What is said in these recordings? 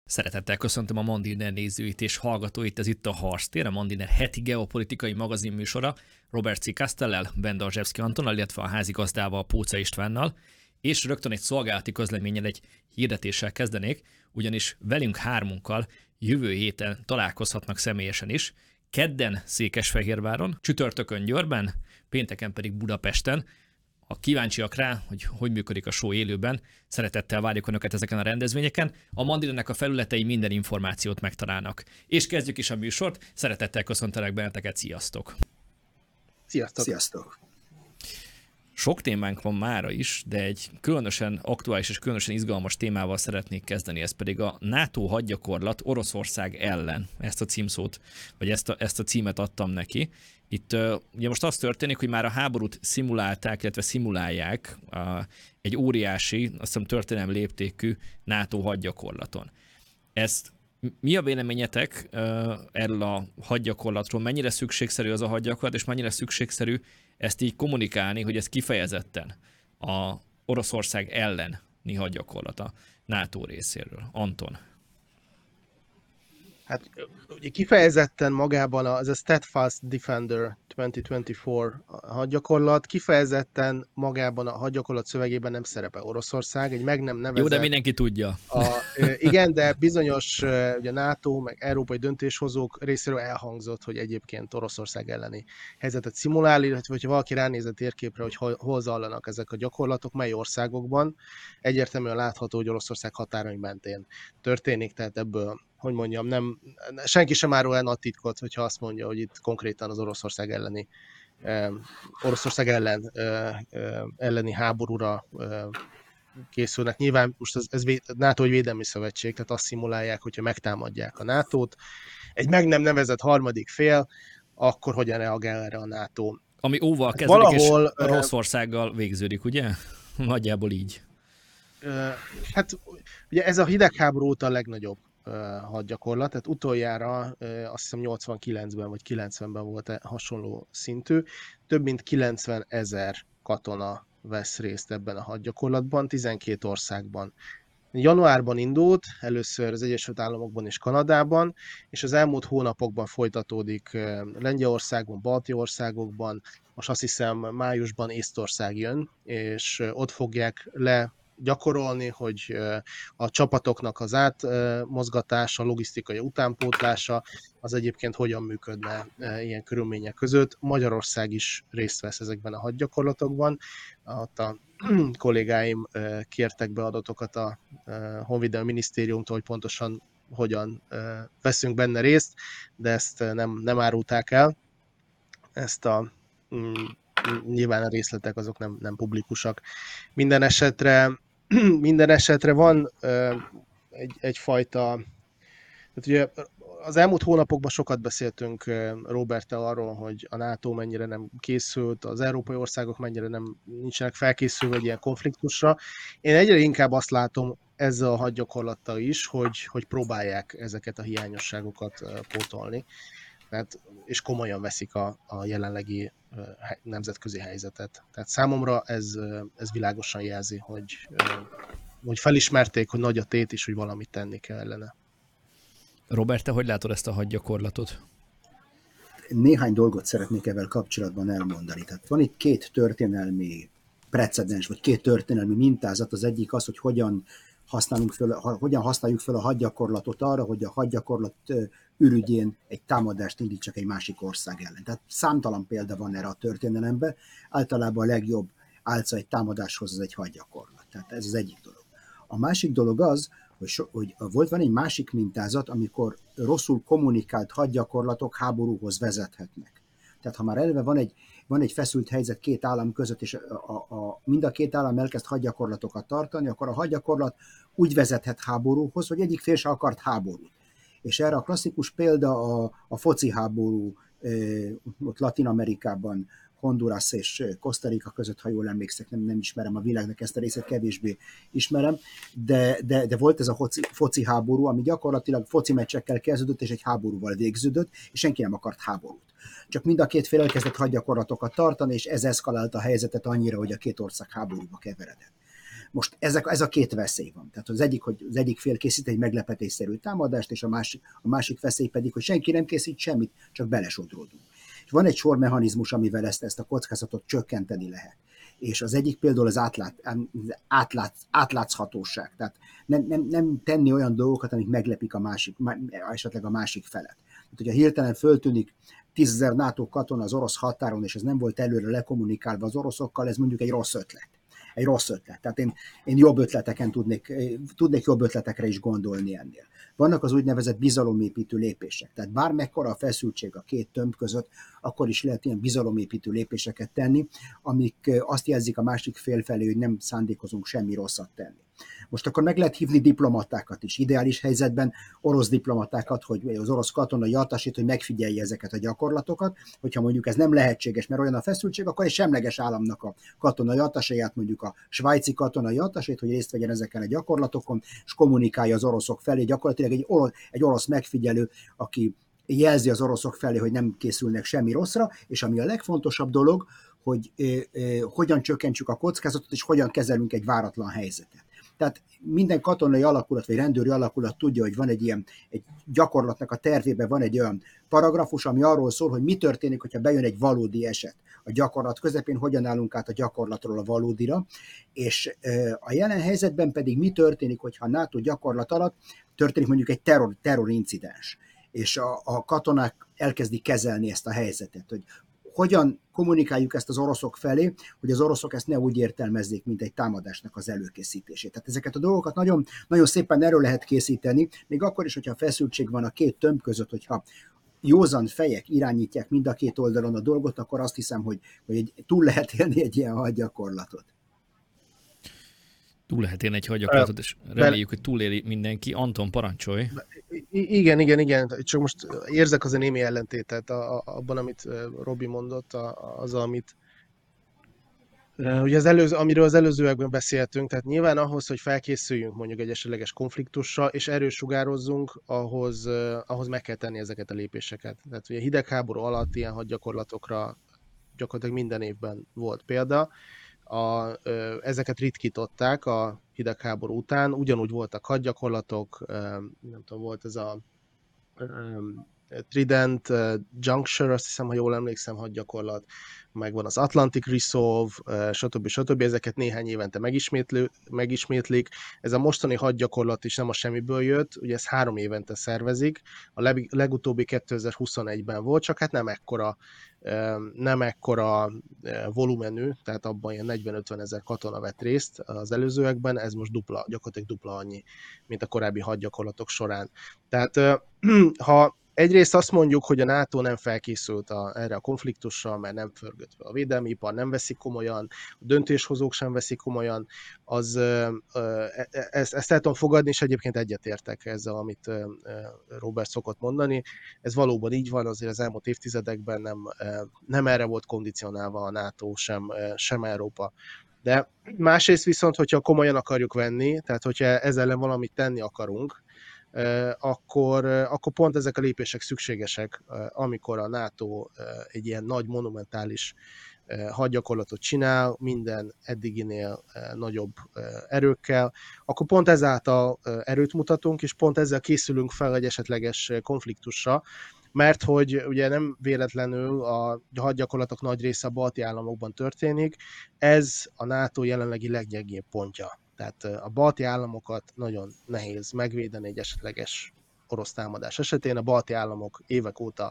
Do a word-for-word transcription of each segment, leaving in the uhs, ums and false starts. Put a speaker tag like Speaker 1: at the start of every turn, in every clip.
Speaker 1: Szeretettel köszöntöm a Mandiner nézőit és hallgatóit, ez itt a Harctér, a Mandiner heti geopolitikai magazin műsora, Robert C. Castellel, Bendarzsevszky Antonnal, illetve a házigazdával, Póca Istvánnal, és rögtön egy szolgálati közleménnyel, egy hirdetéssel kezdenék, ugyanis velünk hármunkkal jövő héten találkozhatnak személyesen is, kedden Székesfehérváron, csütörtökön Győrben, pénteken pedig Budapesten. Ha kíváncsiak rá, hogy hogy működik a show élőben, szeretettel várjuk Önöket ezeken a rendezvényeken. A Mandinernek a felületei minden információt megtalálnak. És kezdjük is a műsort. Szeretettel köszöntelek benneteket, sziasztok!
Speaker 2: Sziasztok!
Speaker 3: Sziasztok!
Speaker 1: Sok témánk van mára is, de egy különösen aktuális és különösen izgalmas témával szeretnék kezdeni, ez pedig a NATO hadgyakorlat Oroszország ellen. Ezt a címszót, vagy ezt a, ezt a címet adtam neki. Itt ugye most az történik, hogy már a háborút szimulálták, illetve szimulálják a, egy óriási, azt hiszem történelmi léptékű NATO hadgyakorlaton. Ezt mi a véleményetek erről a hadgyakorlatról? Mennyire szükségszerű az a hadgyakorlat, és mennyire szükségszerű ezt így kommunikálni, hogy ez kifejezetten a Oroszország elleni hadgyakorlata NATO részéről? Anton.
Speaker 2: Hát ugye kifejezetten magában az a Steadfast Defender kétezer-huszonnégy hadgyakorlat, kifejezetten magában a hadgyakorlat szövegében nem szerepel Oroszország, egy meg nem nevezett...
Speaker 1: Jó, de mindenki tudja.
Speaker 2: A, igen, de bizonyos ugye NATO, meg európai döntéshozók részéről elhangzott, hogy egyébként Oroszország elleni helyzetet szimulál, illetve hogyha valaki ránéz a térképre, hogy hol, hol zajlanak ezek a gyakorlatok, mely országokban, egyértelműen látható, hogy Oroszország határai mentén történik, tehát ebből hogy mondjam, nem, senki sem árul el nagy titkot, hogyha azt mondja, hogy itt konkrétan az Oroszország elleni, eh, Oroszország ellen, eh, eh, elleni háborúra eh, készülnek. Nyilván most ez, ez NATO egy védelmi szövetség, tehát azt szimulálják, hogyha megtámadják a nátót. Egy meg nem nevezett harmadik fél, akkor hogyan reagál erre a NATO?
Speaker 1: Ami óval
Speaker 2: hát
Speaker 1: kezdődik,
Speaker 2: valahol,
Speaker 1: és Oroszországgal végződik, ugye? Nagyjából így.
Speaker 2: Eh, hát ugye ez a hidegháború óta a legnagyobb hadgyakorlat, tehát utoljára azt hiszem nyolcvankilencben vagy kilencvenben volt hasonló szintű. Több mint kilencven ezer katona vesz részt ebben a hadgyakorlatban, tizenkét országban. Januárban indult, először az Egyesült Államokban és Kanadában, és az elmúlt hónapokban folytatódik Lengyelországban, balti országokban, most azt hiszem májusban Észtország jön, és ott fogják le gyakorolni, hogy a csapatoknak az átmozgatása, logisztikai utánpótlása az egyébként hogyan működne ilyen körülmények között. Magyarország is részt vesz ezekben a hadgyakorlatokban. Ott a kollégáim kértek be adatokat a Honvédelmi Minisztériumtól, hogy pontosan hogyan veszünk benne részt, de ezt nem, nem árulták el. Ezt a nyilván a részletek azok nem, nem publikusak. Minden esetre, minden esetre van uh, egy, egyfajta... Tehát ugye az elmúlt hónapokban sokat beszéltünk uh, Roberttel arról, hogy a NATO mennyire nem készült, az európai országok mennyire nem nincsenek felkészülve egy ilyen konfliktusra. Én egyre inkább azt látom ezzel a hadgyakorlattal is, hogy, hogy próbálják ezeket a hiányosságokat uh, pótolni. Tehát, és komolyan veszik a, a jelenlegi uh, nemzetközi helyzetet. Tehát számomra ez, uh, ez világosan jelzi, hogy, uh, hogy felismerték, hogy nagy a tét is, hogy valamit tenni kell ellene.
Speaker 1: Robert, te hogy látod ezt a hadgyakorlatot?
Speaker 3: Néhány dolgot szeretnék ezzel kapcsolatban elmondani. Tehát van itt két történelmi precedens, vagy két történelmi mintázat. Az egyik az, hogy hogyan használunk föl, hogyan használjuk fel a hadgyakorlatot arra, hogy a hadgyakorlat ürügyén egy támadást indítsak egy másik ország ellen. Tehát számtalan példa van erre a történelemben. Általában a legjobb álca egy támadáshoz az egy hadgyakorlat. Tehát ez az egyik dolog. A másik dolog az, hogy, so, hogy volt van egy másik mintázat, amikor rosszul kommunikált hadgyakorlatok háborúhoz vezethetnek. Tehát ha már eleve van egy, van egy feszült helyzet két állam között, és a, a, mind a két állam elkezd hadgyakorlatokat tartani, akkor a hadgyakorlat úgy vezethet háborúhoz, hogy egyik fél se akart háborút. És erre a klasszikus példa a, a foci háború ott Latin-Amerikában, Honduras és Costa Rica között, ha jól emlékszek, nem, nem ismerem a világnak ezt a részét, kevésbé ismerem, de, de, de volt ez a foci, foci háború, ami gyakorlatilag foci meccsekkel kezdődött, és egy háborúval végződött, és senki nem akart háborút. Csak mind a két fél elkezdett hadgyakorlatokat tartani, és ez eszkalálta a helyzetet annyira, hogy a két ország háborúba keveredett. Most ezek, ez a két veszély van. Tehát az egyik, hogy az egyik fél készít egy meglepetésszerű támadást, és a másik, a másik veszély pedig, hogy senki nem készít semmit, csak belesodródunk. És van egy sor mechanizmus, amivel ezt, ezt a kockázatot csökkenteni lehet. És az egyik például az átlát, átlát, átlátszhatóság. Tehát nem, nem, nem tenni olyan dolgokat, amik meglepik a másik, esetleg a másik felet. Tehát, hogyha hirtelen föltűnik tízezer NATO katona az orosz határon, és ez nem volt előre lekommunikálva az oroszokkal, ez mondjuk egy rossz ötlet. Egy rossz ötlet. Tehát én, én jobb ötleteken tudnék, tudnék jobb ötletekre is gondolni ennél. Vannak az úgynevezett bizalomépítő lépések. Tehát bármekkora a feszültség a két tömb között, akkor is lehet ilyen bizalomépítő lépéseket tenni, amik azt jelzik a másik fél felé, hogy nem szándékozunk semmi rosszat tenni. Most akkor meg lehet hívni diplomatákat is. Ideális helyzetben orosz diplomatákat, hogy az orosz katonai attasét, hogy megfigyelje ezeket a gyakorlatokat. Hogyha mondjuk ez nem lehetséges, mert olyan a feszültség, akkor egy semleges államnak a katonai attaséját, mondjuk a svájci katonai attasét, hogy részt vegyen ezeken a gyakorlatokon, és kommunikálja az oroszok felé. Gyakorlatilag egy orosz, egy orosz megfigyelő, aki jelzi az oroszok felé, hogy nem készülnek semmi rosszra, és ami a legfontosabb dolog, hogy eh, eh, hogyan csökkentsük a kockázatot, és hogyan kezelünk egy váratlan helyzetet. Tehát minden katonai alakulat, vagy rendőri alakulat tudja, hogy van egy ilyen egy gyakorlatnak a tervében van egy olyan paragrafus, ami arról szól, hogy mi történik, hogyha bejön egy valódi eset. A gyakorlat közepén hogyan állunk át a gyakorlatról a valódira, és a jelen helyzetben pedig mi történik, hogyha a NATO gyakorlat alatt történik mondjuk egy terror, terrorincidens, és a, a katonák elkezdik kezelni ezt a helyzetet, hogy hogyan kommunikáljuk ezt az oroszok felé, hogy az oroszok ezt ne úgy értelmezzék, mint egy támadásnak az előkészítését. Tehát ezeket a dolgokat nagyon, nagyon szépen erről lehet készíteni, még akkor is, hogyha feszültség van a két tömb között, hogyha józan fejek irányítják mind a két oldalon a dolgot, akkor azt hiszem, hogy, hogy egy, túl lehet élni egy ilyen hadgyakorlatot.
Speaker 1: Túl lehet élni egy hadgyakorlatot, és reméljük, hogy túléli mindenki. Anton, parancsolj!
Speaker 2: Igen, igen, igen. Csak most érzek az a némi ellentétet abban, amit Robi mondott, az, amit ugye az előző, amiről az előzőekben beszéltünk, tehát nyilván ahhoz, hogy felkészüljünk mondjuk egy esetleges konfliktusra, és erős sugározzunk, ahhoz, ahhoz meg kell tenni ezeket a lépéseket. Tehát ugye hidegháború alatt ilyen hadgyakorlatokra gyakorlatilag minden évben volt példa. A, ezeket ritkították a hidegháború után, ugyanúgy voltak hadgyakorlatok, nem tudom, volt ez a Trident Juncture, azt hiszem, ha jól emlékszem, hadgyakorlat, megvan az Atlantic Resolve, stb. stb. Ezeket néhány évente megismétlik. Ez a mostani hadgyakorlat is nem a semmiből jött, ugye ez három évente szervezik, a leg, legutóbbi kétezer-huszonegyben volt, csak hát nem ekkora, nem ekkora volumenű, tehát abban ilyen negyven-ötven ezer katona vett részt az előzőekben, ez most dupla, gyakorlatilag dupla annyi, mint a korábbi hadgyakorlatok során. Tehát ha egyrészt azt mondjuk, hogy a NATO nem felkészült a, erre a konfliktusra, mert nem förgött fel a védelmi ipar, nem veszik komolyan, a döntéshozók sem veszik komolyan, az, ezt, ezt el tudom fogadni, és egyébként egyetértek ezzel, amit Robert szokott mondani. Ez valóban így van, azért az elmúlt évtizedekben nem, nem erre volt kondicionálva a NATO, sem, sem Európa. De másrészt viszont, hogyha komolyan akarjuk venni, tehát hogyha ezzel ellen valamit tenni akarunk, Akkor, akkor pont ezek a lépések szükségesek, amikor a NATO egy ilyen nagy monumentális hadgyakorlatot csinál, minden eddiginél nagyobb erőkkel, akkor pont ezáltal erőt mutatunk, és pont ezzel készülünk fel egy esetleges konfliktusra, mert hogy ugye nem véletlenül a hadgyakorlatok nagy része a balti államokban történik, ez a NATO jelenlegi leggyengébb pontja. Tehát a balti államokat nagyon nehéz megvédeni egy esetleges orosz támadás esetén. A balti államok évek óta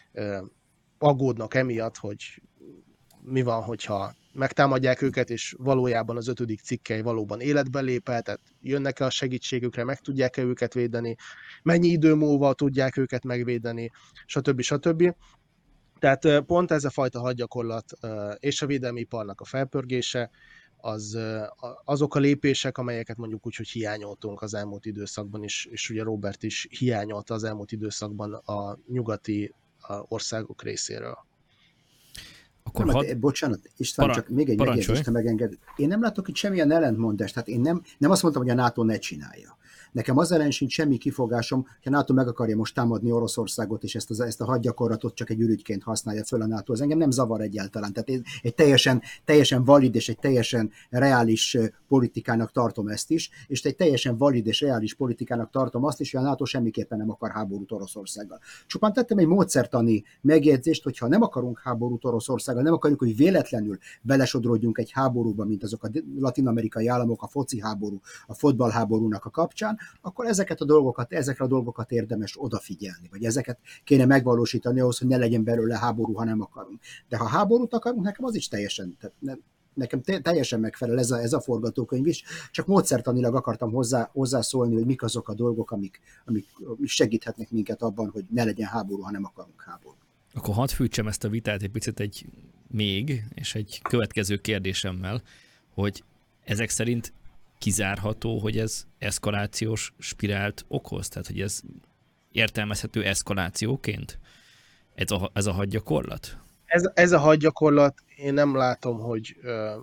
Speaker 2: aggódnak emiatt, hogy mi van, hogyha megtámadják őket, és valójában az ötödik cikkely valóban életbe lép el, tehát jönnek-e a segítségükre, meg tudják-e őket védeni, mennyi idő múlva tudják őket megvédeni, stb. stb. Tehát pont ez a fajta hadgyakorlat és a védelmi iparnak a felpörgése, az, azok a lépések, amelyeket mondjuk úgy, hogy hiányoltunk az elmúlt időszakban is, és ugye Robert is hiányolta az elmúlt időszakban a nyugati országok részéről.
Speaker 3: Akkor nem, had... hát, bocsánat, István, Para... csak még egy megjegyzést megenged. Én nem látok itt semmilyen ellentmondást, tehát én nem, nem azt mondtam, hogy a NATO ne csinálja. Nekem az ellen sincs semmi kifogásom, ha NATO meg akarja most támadni Oroszországot, és ezt, az, ezt a hadgyakorlatot csak egy ürügyként használja föl a NATO, az engem nem zavar egyáltalán. Tehát egy, egy teljesen, teljesen valid és egy teljesen reális politikának tartom ezt is, és egy teljesen valid és reális politikának tartom azt is, hogy a NATO semmiképpen nem akar háborút Oroszországgal. Csupán tettem egy módszertani megjegyzést, hogyha nem akarunk háborút Oroszországgal, nem akarjuk, hogy véletlenül belesodródjunk egy háborúba, mint azok a latin-amerikai államok, a foci háború, a fotballháborúnak a kapcsán, akkor ezeket a dolgokat, ezekre a dolgokat érdemes odafigyelni, vagy ezeket kéne megvalósítani ahhoz, hogy ne legyen belőle háború, ha nem akarunk. De ha háborút akarunk, nekem az is teljesen, tehát nem, nekem teljesen megfelel ez a, ez a forgatókönyv is, csak módszertanilag akartam hozzá, hozzászólni, hogy mik azok a dolgok, amik, amik segíthetnek minket abban, hogy ne legyen háború, ha nem akarunk háború.
Speaker 1: Akkor hadd fűtsem ezt a vitát egy picit egy még, és egy következő kérdésemmel, hogy ezek szerint kizárható, hogy ez eszkalációs spirált okoz? Tehát, hogy ez értelmezhető eszkalációként? Ez a, ez a hadgyakorlat?
Speaker 2: Ez, ez a hadgyakorlat, én nem látom, hogy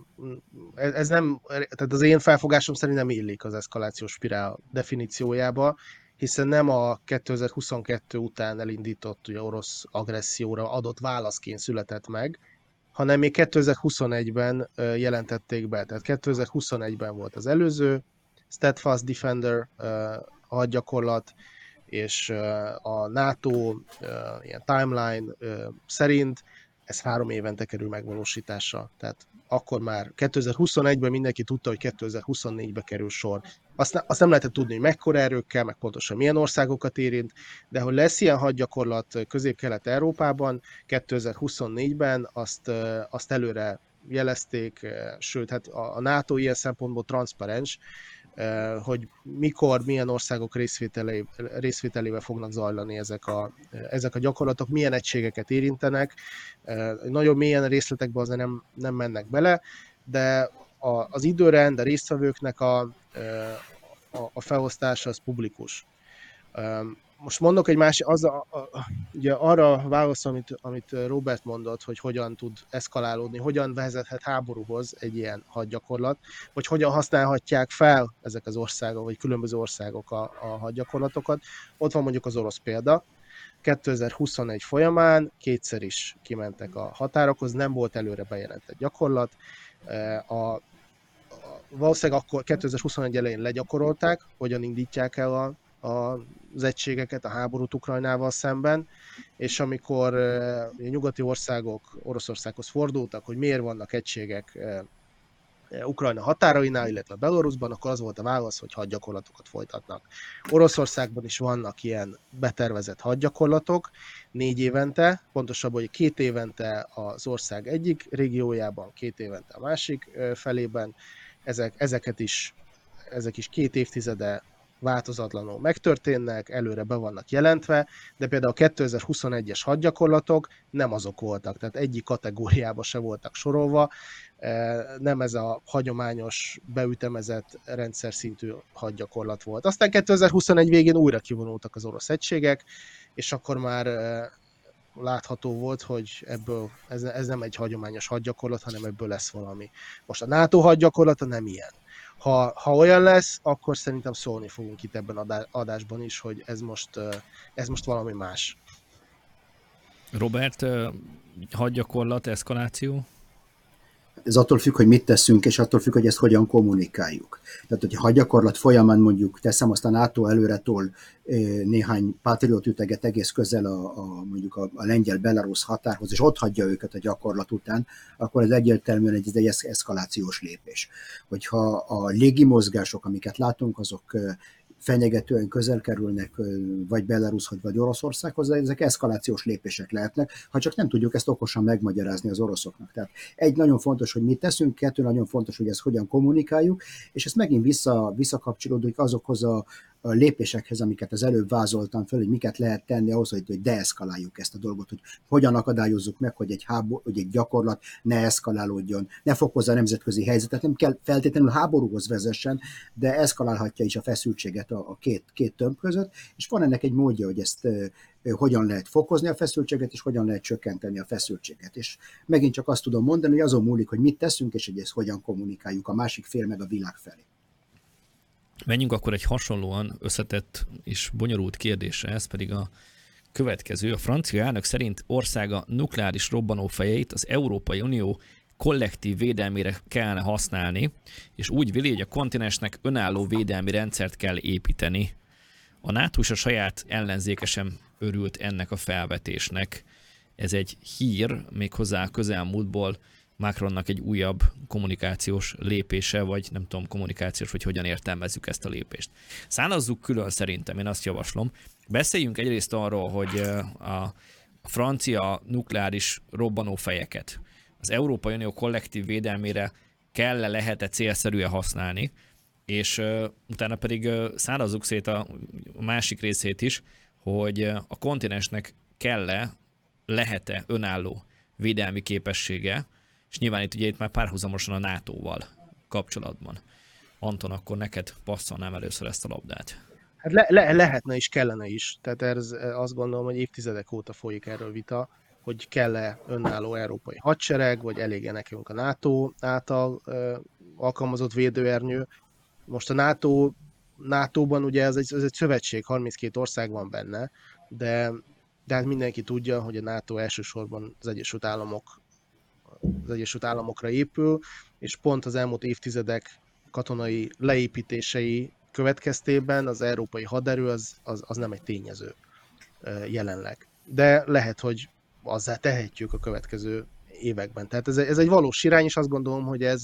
Speaker 2: ez, ez nem, tehát az én felfogásom szerint nem illik az eszkalációs spirál definíciójába, hiszen nem a kétezer-huszonkettő után elindított ugye, orosz agresszióra adott válaszként született meg, hanem még kétezer-huszonegyben jelentették be. Tehát kétezer-huszonegyben volt az előző Steadfast Defender hadgyakorlat, és a NATO ilyen timeline szerint ez három évente kerül megvalósításra. Tehát akkor már kétezer-huszonegyben mindenki tudta, hogy kétezer-huszonnégybe kerül sor. Azt, ne, azt nem lehetett tudni, hogy mekkora erőkkel, meg pontosan milyen országokat érint, de hogy lesz ilyen hadgyakorlat Közép-Kelet-Európában kétezer-huszonnégyben, azt, azt előre jelezték, sőt, hát a NATO ilyen szempontból transzparens, hogy mikor, milyen országok részvételével, részvételével fognak zajlani ezek a, ezek a gyakorlatok, milyen egységeket érintenek. Nagyon mélyen a részletekbe azért nem, nem mennek bele, de a, az időrend, a résztvevőknek a, a, a felosztása az publikus. Most mondok egy másik, az a, a, ugye arra válasz, amit, amit Robert mondott, hogy hogyan tud eszkalálódni, hogyan vezethet háborúhoz egy ilyen hadgyakorlat, vagy hogyan használhatják fel ezek az országok, vagy különböző országok a, a hadgyakorlatokat. Ott van mondjuk az orosz példa. kétezer-huszonegy folyamán kétszer is kimentek a határokhoz, nem volt előre bejelentett gyakorlat. A, a, valószínűleg akkor kétezer-huszonegy elején legyakorolták, hogyan indítják el a az egységeket, a háborút Ukrajnával szemben, és amikor a nyugati országok Oroszországhoz fordultak, hogy miért vannak egységek Ukrajna határainál, illetve Belarusban, akkor az volt a válasz, hogy hadgyakorlatokat folytatnak. Oroszországban is vannak ilyen betervezett hadgyakorlatok, négy évente, pontosabban, hogy két évente az ország egyik régiójában, két évente a másik felében, ezek, ezeket is, ezek is két évtizede változatlanul megtörténnek, előre be vannak jelentve, de például a kétezer-huszonegyes hadgyakorlatok nem azok voltak, tehát egyik kategóriába se voltak sorolva, nem ez a hagyományos, beütemezett rendszer szintű hadgyakorlat volt. Aztán kétezer-huszonegy végén újra kivonultak az orosz egységek, és akkor már látható volt, hogy ebből ez, ez nem egy hagyományos hadgyakorlat, hanem ebből lesz valami. Most a NATO hadgyakorlata nem ilyen. Ha, ha olyan lesz, akkor szerintem szólni fogunk itt ebben a adásban is, hogy ez most, ez most valami más.
Speaker 1: Robert, hadgyakorlat, eszkaláció?
Speaker 3: Ez attól függ, hogy mit teszünk, és attól függ, hogy ezt hogyan kommunikáljuk. Tehát, hogyha hadgyakorlat folyamán mondjuk teszem, azt a NATO előretol néhány Patriot üteget egész közel a, a mondjuk a, a lengyel-belarusz határhoz, és ott hagyja őket a gyakorlat után, akkor ez egyértelműen egy, egy eszkalációs lépés. Hogyha a légimozgások, amiket látunk, azok fenyegetően közel kerülnek vagy Belarushoz, vagy Oroszországhoz, ezek eszkalációs lépések lehetnek, ha csak nem tudjuk ezt okosan megmagyarázni az oroszoknak. Tehát egy, nagyon fontos, hogy mit teszünk, kettő, nagyon fontos, hogy ezt hogyan kommunikáljuk, és ez megint vissza, visszakapcsolódik azokhoz a, a lépésekhez, amiket az előbb vázoltam föl, hogy miket lehet tenni ahhoz, hogy, hogy deeszkaláljuk ezt a dolgot, hogy hogyan akadályozzuk meg, hogy egy, háború, hogy egy gyakorlat ne eszkalálódjon, ne fokozza a nemzetközi helyzetet, nem kell feltétlenül háborúhoz vezessen, de eszkalálhatja is a feszültséget a, a két, két tömb között, és van ennek egy módja, hogy ezt e, hogyan lehet fokozni a feszültséget, és hogyan lehet csökkenteni a feszültséget. És megint csak azt tudom mondani, hogy azon múlik, hogy mit teszünk, és hogy ezt hogyan kommunikáljuk a másik fél meg a világ felé.
Speaker 1: Menjünk akkor egy hasonlóan összetett és bonyolult kérdésre, ez pedig a következő. A francia elnök szerint országa nukleáris robbanófejeit az Európai Unió kollektív védelmére kellene használni, és úgy véli, hogy a kontinensnek önálló védelmi rendszert kell építeni. A NATO is a saját ellenzéke sem örült ennek a felvetésnek. Ez egy hír, méghozzá közelmúltból Macronnak egy újabb kommunikációs lépése, vagy nem tudom, kommunikációs, vagy hogyan értelmezzük ezt a lépést. Szánazzuk külön szerintem, én azt javaslom. Beszéljünk egyrészt arról, hogy a francia nukleáris robbanófejeket az Európai Unió kollektív védelmére kell-e, lehet-e célszerűen használni, és uh, utána pedig uh, szárazzuk szét a másik részét is, hogy uh, a kontinensnek kell-e, lehet-e önálló védelmi képessége, és nyilván itt ugye itt már párhuzamosan a nátóval kapcsolatban. Anton, akkor neked passzolnám először ezt a labdát.
Speaker 2: Hát le, le, lehetne is, kellene is. Tehát ez, azt gondolom, hogy évtizedek óta folyik erről vita, hogy kell-e önálló európai hadsereg, vagy elég-e nekünk a NATO által ö, alkalmazott védőernyő. Most a NATO, nátóban ugye ez egy, ez egy szövetség, harminckét ország van benne, de, de hát mindenki tudja, hogy a NATO elsősorban az Egyesült Államok, az Egyesült Államokra épül, és pont az elmúlt évtizedek katonai leépítései következtében az európai haderő az, az, az nem egy tényező jelenleg. De lehet, hogy azzá tehetjük a következő években. Tehát ez, ez egy valós irány, és azt gondolom, hogy ez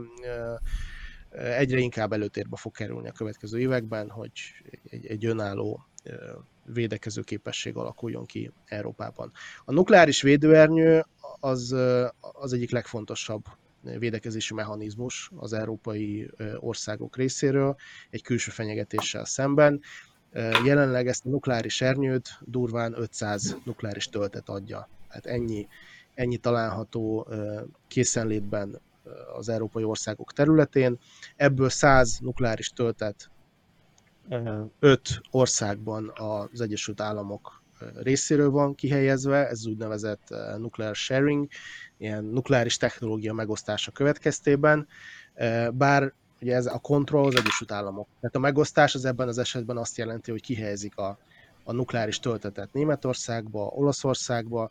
Speaker 2: egyre inkább előtérbe fog kerülni a következő években, hogy egy, egy önálló védekező képesség alakuljon ki Európában. A nukleáris védőernyő az, az egyik legfontosabb védekezési mechanizmus az európai országok részéről egy külső fenyegetéssel szemben. Jelenleg ezt a nukleáris ernyőt durván ötszáz nukleáris töltet adja. Hát ennyi, ennyi található készenlétben az európai országok területén. Ebből száz nukleáris töltet öt országban az Egyesült Államok részéről van kihelyezve, ez úgynevezett nuclear sharing, ilyen nukleáris technológia megosztása következtében, bár ugye ez a control az Egyesült Államok. Tehát a megosztás az ebben az esetben azt jelenti, hogy kihelyezik a, a nukleáris töltetet Németországba, Olaszországba,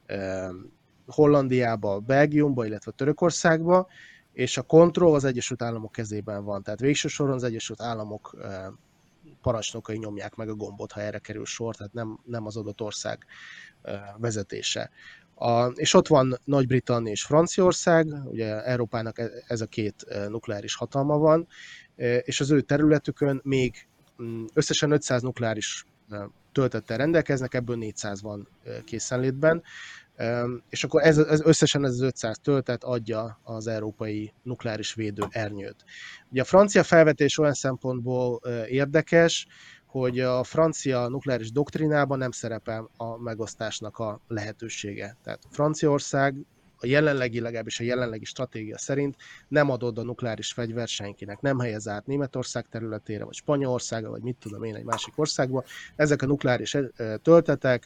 Speaker 2: Hollandiába, Belgiumba, illetve Törökországba, és a control az Egyesült Államok kezében van. Tehát végső soron az Egyesült Államok parancsnokai nyomják meg a gombot, ha erre kerül sor, tehát nem, nem az adott ország vezetése. A, és ott van Nagy-Britannia és Franciaország, ugye Európának ez a két nukleáris hatalma van, és az ő területükön még összesen ötszáz nukleáris töltettel rendelkeznek, ebből négyszáz van készenlétben, és akkor ez, ez összesen ez az ötszáz töltet adja az európai nukleáris védő ernyőt. Ugye a francia felvetés olyan szempontból érdekes, hogy a francia nukleáris doktrinában nem szerepel a megosztásnak a lehetősége. Tehát Franciaország a jelenlegi, legalábbis a jelenlegi stratégia szerint nem ad oda nukleáris fegyvert senkinek, nem helyez át Németország területére, vagy Spanyolországra, vagy mit tudom én, egy másik országba. Ezek a nukleáris töltetek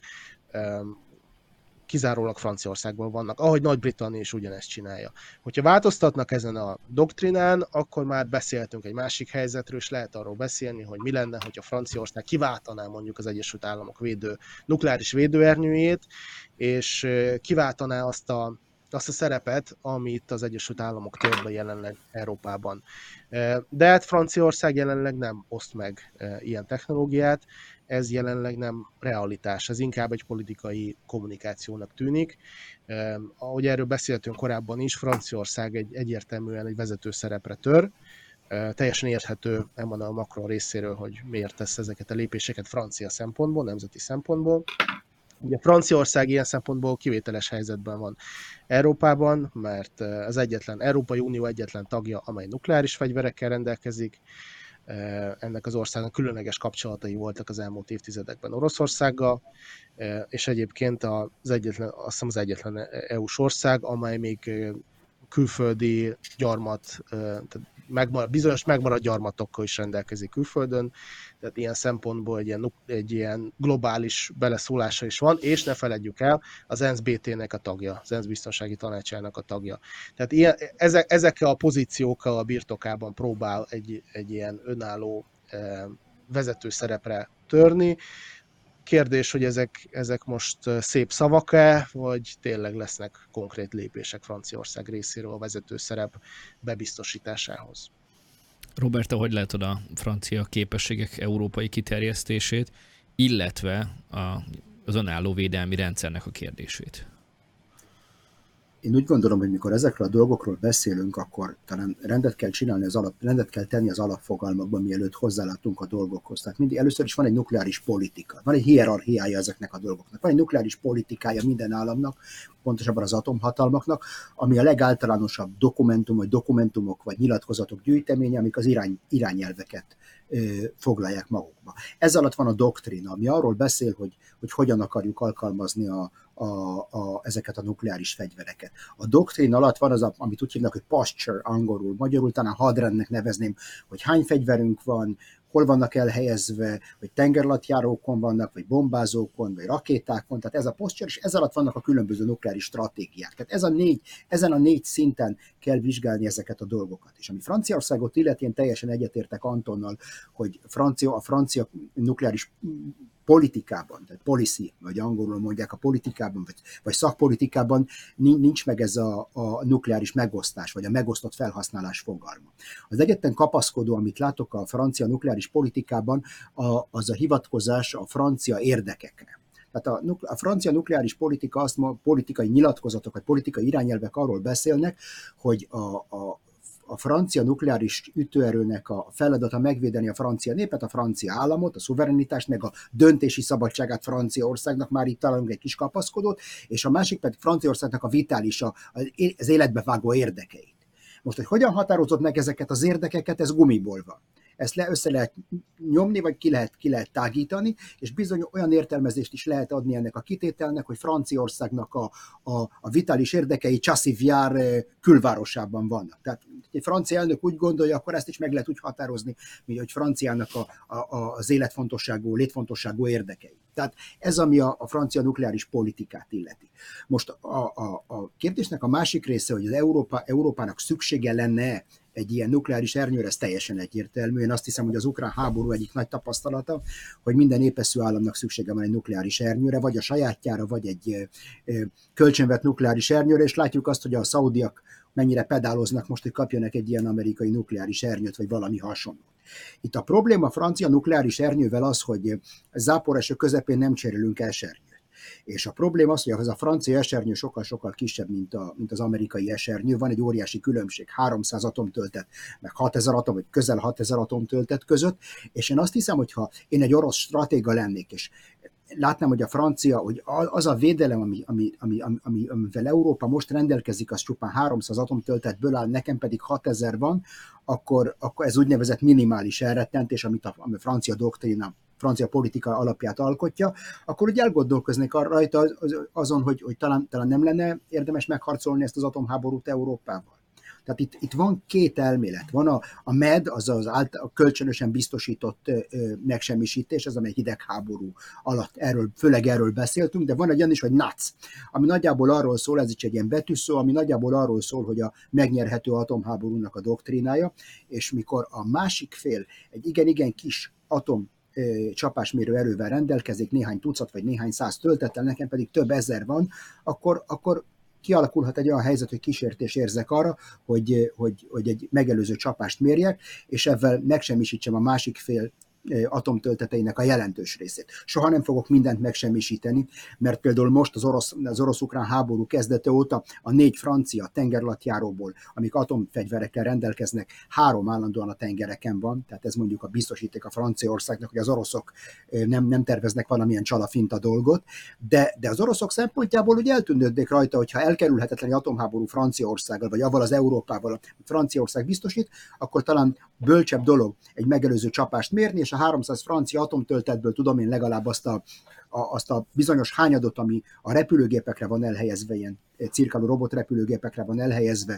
Speaker 2: kizárólag Franciaországban vannak, ahogy Nagy-Britannia is ugyanezt csinálja. Hogyha változtatnak ezen a doktrinán, akkor már beszéltünk egy másik helyzetről, és lehet arról beszélni, hogy mi lenne, hogyha Franciaország kiváltaná mondjuk az Egyesült Államok védő, nukleáris védőernyőjét, és kiváltaná azt a, azt a szerepet, amit az Egyesült Államok tölt be jelenleg Európában. De hát Franciaország jelenleg nem oszt meg ilyen technológiát, ez jelenleg nem realitás, ez inkább egy politikai kommunikációnak tűnik. Eh, ahogy erről beszéltünk korábban is, Franciaország egy, egyértelműen egy vezető szerepre tör. Eh, teljesen érthető Emmanuel Macron részéről, hogy miért tesz ezeket a lépéseket francia szempontból, nemzeti szempontból. Ugye Franciaország ilyen szempontból kivételes helyzetben van Európában, mert az egyetlen Európai Unió egyetlen tagja, amely nukleáris fegyverekkel rendelkezik. Ennek az országnak különleges kapcsolatai voltak az elmúlt évtizedekben Oroszországgal, és egyébként az egyetlen, azt hiszem az egyetlen é u-s ország, amely még külföldi gyarmat, tehát megmarad, bizonyos megmaradt gyarmatokkal is rendelkezik külföldön, tehát ilyen szempontból egy ilyen, egy ilyen globális beleszólása is van, és ne feledjük el, az E N S B T-nek a tagja, az E N S Biztonsági Tanácsának a tagja. Tehát ilyen, ezek, ezekkel a pozíciókkal a birtokában próbál egy, egy ilyen önálló eh, vezető szerepre törni. Kérdés, hogy ezek, ezek most szép szavak-e, vagy tényleg lesznek konkrét lépések Franciaország részéről a vezető szerep bebiztosításához.
Speaker 1: Robert, te hogy látod a francia képességek európai kiterjesztését, illetve a, az önálló védelmi rendszernek a kérdését?
Speaker 3: Én úgy gondolom, hogy mikor ezekről a dolgokról beszélünk, akkor talán rendet kell csinálni, az alap, rendet kell tenni az alapfogalmakban, mielőtt hozzálátunk a dolgokhoz. Tehát mindig először is van egy nukleáris politika, van egy hierarchiája ezeknek a dolgoknak, van egy nukleáris politikája minden államnak, pontosabban az atomhatalmaknak, ami a legáltalánosabb dokumentum, vagy dokumentumok, vagy nyilatkozatok gyűjteménye, amik az irány, irányelveket ö, foglalják magukba. Ez alatt van a doktrína, ami arról beszél, hogy, hogy hogyan akarjuk alkalmazni a, a, a, ezeket a nukleáris fegyvereket. A doktrín alatt van az, a, amit úgy hívnak, hogy posture angolul, magyarul talán hadrendnek nevezném, hogy hány fegyverünk van, hol vannak elhelyezve, hogy tengeralattjárókon vannak, vagy bombázókon, vagy rakétákon, tehát ez a posture, és ez alatt vannak a különböző nukleáris stratégiák. Tehát ez a négy, ezen a négy szinten kell vizsgálni ezeket a dolgokat. És ami Franciaországot illeti, én teljesen egyetértek Antonnal, hogy Francia, a francia nukleáris politikában, tehát policy, vagy angolul mondják a politikában, vagy, vagy szakpolitikában nincs meg ez a, a nukleáris megosztás, vagy a megosztott felhasználás fogalma. Az egyetlen kapaszkodó, amit látok a francia nukleáris politikában, a, az a hivatkozás a francia érdekekre. Tehát a, a francia nukleáris politika, azt ma politikai nyilatkozatok, vagy politikai irányelvek arról beszélnek, hogy a, a a francia nukleáris ütőerőnek a feladata megvédeni a francia népet, a francia államot, a szuverenitást, meg a döntési szabadságát Franciaországnak, már itt találunk egy kis kapaszkodót, és a másik pedig Franciaországnak a vitális, az életbe vágó érdekeit. Most, hogy hogyan határozott meg ezeket az érdekeket, ez gumiból van. Ezt le, össze lehet nyomni, vagy ki lehet, ki lehet tágítani, és bizony olyan értelmezést is lehet adni ennek a kitételnek, hogy Franciaországnak a, a, a vitális érdekei Chassivillár külvárosában vannak. Tehát egy francia elnök úgy gondolja, akkor ezt is meg lehet úgy határozni, hogy Franciának a, a, az életfontosságú, létfontosságú érdekei. Tehát ez, ami a, a francia nukleáris politikát illeti. Most a, a, a kérdésnek a másik része, hogy az Európa, Európának szüksége lenne egy ilyen nukleáris ernyőre, ez teljesen egyértelmű. Én azt hiszem, hogy az ukrán háború egyik nagy tapasztalata, hogy minden népeszű államnak szüksége van egy nukleáris ernyőre, vagy a sajátjára, vagy egy kölcsönvett nukleáris ernyőre, és látjuk azt, hogy a szaudiak mennyire pedáloznak most, hogy kapjanak egy ilyen amerikai nukleáris ernyőt, vagy valami hasonló. Itt a probléma a francia nukleáris ernyővel az, hogy Záporizsja közepén nem cserélünk esernyőt. És a probléma az, hogy az a francia esernyő sokkal-sokkal kisebb, mint, a, mint az amerikai esernyő. Van egy óriási különbség, háromszáz atomtöltet, meg hatezer atom, vagy közel hatezer atomtöltet között, és én azt hiszem, hogy ha én egy orosz stratéga lennék, és látnám, hogy a francia, hogy az a védelem, ami, ami, ami, ami, amivel Európa most rendelkezik, az csupán háromszáz atomtöltetből áll, nekem pedig hatezer van, akkor, akkor ez úgynevezett minimális elrettentés, amit a, a francia doktrína, francia politika alapját alkotja, akkor úgy elgondolkoznék rajta azon, hogy, hogy talán, talán nem lenne érdemes megharcolni ezt az atomháborút Európával. Tehát itt, itt van két elmélet. Van a, a em e dé, az az ált, a kölcsönösen biztosított ö, megsemmisítés, az amely hidegháború alatt, erről, főleg erről beszéltünk, de van egy olyan is, hogy en á cé, ami nagyjából arról szól, ez is egy ilyen betűszó, ami nagyjából arról szól, hogy a megnyerhető atomháborúnak a doktrínája, és mikor a másik fél egy igen-igen kis atom csapásmérő erővel rendelkezik, néhány tucat vagy néhány száz töltettel, nekem pedig több ezer van, akkor, akkor kialakulhat egy olyan helyzet, hogy kísértés érzek arra, hogy, hogy, hogy egy megelőző csapást mérjek, és ezzel megsemmisítsem a másik fél atomtölteteinek a jelentős részét. Soha nem fogok mindent megsemmisíteni, mert például most az, orosz, az orosz-ukrán háború kezdete óta a négy francia tengeralattjáróból, amik atomfegyverekkel rendelkeznek, három állandóan a tengereken van, tehát ez mondjuk a biztosíték a Franciaországnak, hogy az oroszok nem, nem terveznek valamilyen csalafinta dolgot, de, de az oroszok szempontjából úgy eltűnődnék rajta, hogyha elkerülhetetlen egy atomháború Franciaországgal, vagy avval az Európával Franciaország biztosít, akkor talán bölcsebb dolog egy megelőző csapást mérni, és a háromszáz francia atomtöltetből tudom én legalább azt a, a, azt a bizonyos hányadot, ami a repülőgépekre van elhelyezve, ilyen cirkáló robotrepülőgépekre van elhelyezve,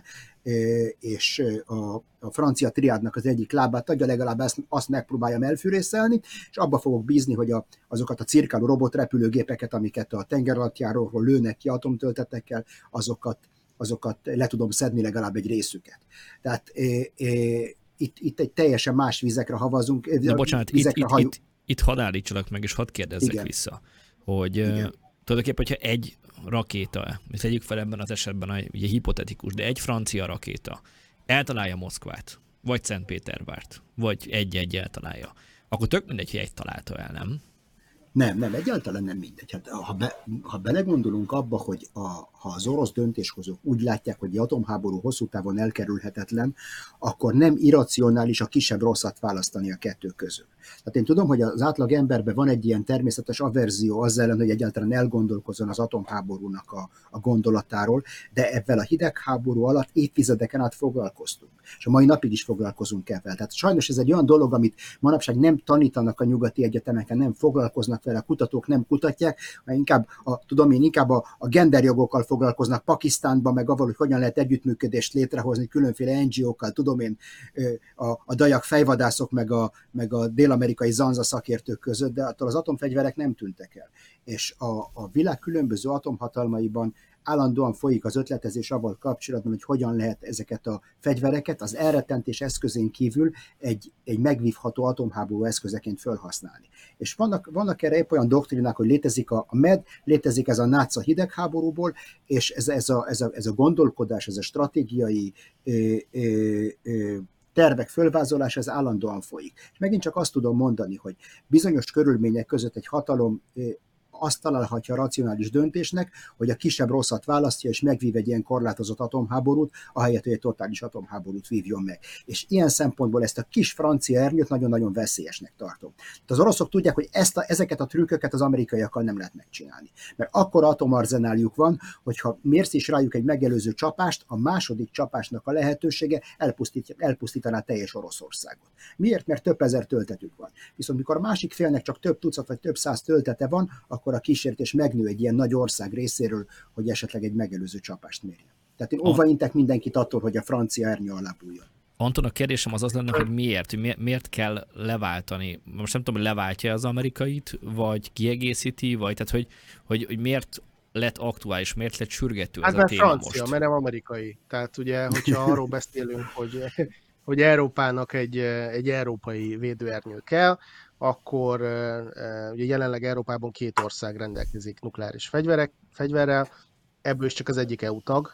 Speaker 3: és a, a francia triádnak az egyik lábát adja, legalább ezt, azt megpróbáljam elfűrészelni, és abba fogok bízni, hogy a, azokat a cirkáló robotrepülőgépeket, amiket a tengeralattjáróról lőnek ki atomtöltetekkel, azokat, azokat le tudom szedni legalább egy részüket. Tehát é, é, itt, itt egy teljesen más vizekre havazunk.
Speaker 1: De bocsánat,
Speaker 3: vizekre
Speaker 1: itt, itt, itt, itt hadd állítsalak meg, és hadd kérdezzek Igen. vissza, hogy Igen. tulajdonképpen, hogyha egy rakéta, és tegyük fel ebben az esetben, ugye hipotetikus, de egy francia rakéta eltalálja Moszkvát, vagy Szentpétervárt, vagy egy-egy eltalálja, akkor tök mindegy, hogy egy találta el, nem?
Speaker 3: Nem, nem, egyáltalán nem mindegy. Hát, ha, be, ha belegondolunk abba, hogy a, ha az orosz döntéshozók úgy látják, hogy egy atomháború hosszú távon elkerülhetetlen, akkor nem irracionális a kisebb rosszat választani a kettő közül. Tehát én tudom, hogy az átlag emberben van egy ilyen természetes averzió azzal ellen, hogy egyáltalán elgondolkozzon az atomháborúnak a, a gondolatáról, de ebben a hidegháború alatt évtizedeken át foglalkoztunk. És a mai napig is foglalkozunk ebben. Tehát sajnos ez egy olyan dolog, amit manapság nem tanítanak a nyugati egyetemeken, nem foglalkoznak vele, a kutatók nem kutatják, mert inkább a, tudom én, inkább a, a genderjogokkal foglalkoznak Pakisztánban, meg avval, hogy hogyan lehet együttműködést létrehozni különféle en gé ó-kkal, tudom én, a, a dajak fejvadászok, meg a, meg a dél-amerikai zanza szakértők között, de attól az atomfegyverek nem tűntek el. És a, a világ különböző atomhatalmaiban állandóan folyik az ötletezés avval kapcsolatban, hogy hogyan lehet ezeket a fegyvereket az elrettentés eszközén kívül egy, egy megvívható atomháború eszközeként felhasználni. És vannak, vannak erre épp olyan doktrinák, hogy létezik a, a med, létezik ez a náca hidegháborúból, és ez, ez, a, ez, a, ez a gondolkodás, ez a stratégiai ö, ö, ö, tervek fölvázolása, ez állandóan folyik. És megint csak azt tudom mondani, hogy bizonyos körülmények között egy hatalom azt találhatja a racionális döntésnek, hogy a kisebb rosszat választja, és megvív egy ilyen korlátozott atomháborút, ahelyett, hogy egy totális atomháborút vívjon meg. És ilyen szempontból ezt a kis francia ernyőt nagyon-nagyon veszélyesnek tartom. Tehát az oroszok tudják, hogy ezt a, ezeket a trükköket az amerikaiakkal nem lehet megcsinálni. Mert akkor atomarzenáljuk van, hogyha mérsz is rájuk egy megelőző csapást, a második csapásnak a lehetősége elpusztítaná teljes Oroszországot. Miért? Mert több ezer töltetük van. Viszont mikor a másik félnek csak több tucat vagy több száz töltete van, akkor a kísértés megnő egy ilyen nagy ország részéről, hogy esetleg egy megelőző csapást mérjen. Tehát én óvaintek mindenkit attól, hogy a francia ernyő alá bújjon.
Speaker 1: Anton, a kérdésem az az lenne, hogy miért? Miért, miért kell leváltani? Most nem tudom, hogy leváltja az amerikait, vagy kiegészíti, vagy tehát, hogy, hogy, hogy miért lett aktuális, miért lett sürgető
Speaker 2: hát
Speaker 1: ez a téma
Speaker 2: francia,
Speaker 1: most?
Speaker 2: mert nem amerikai. Tehát ugye, hogyha arról beszélünk, hogy, hogy Európának egy, egy európai védőernyő kell, akkor ugye jelenleg Európában két ország rendelkezik nukleáris fegyverek, fegyverrel, ebből is csak az egyik é u tag,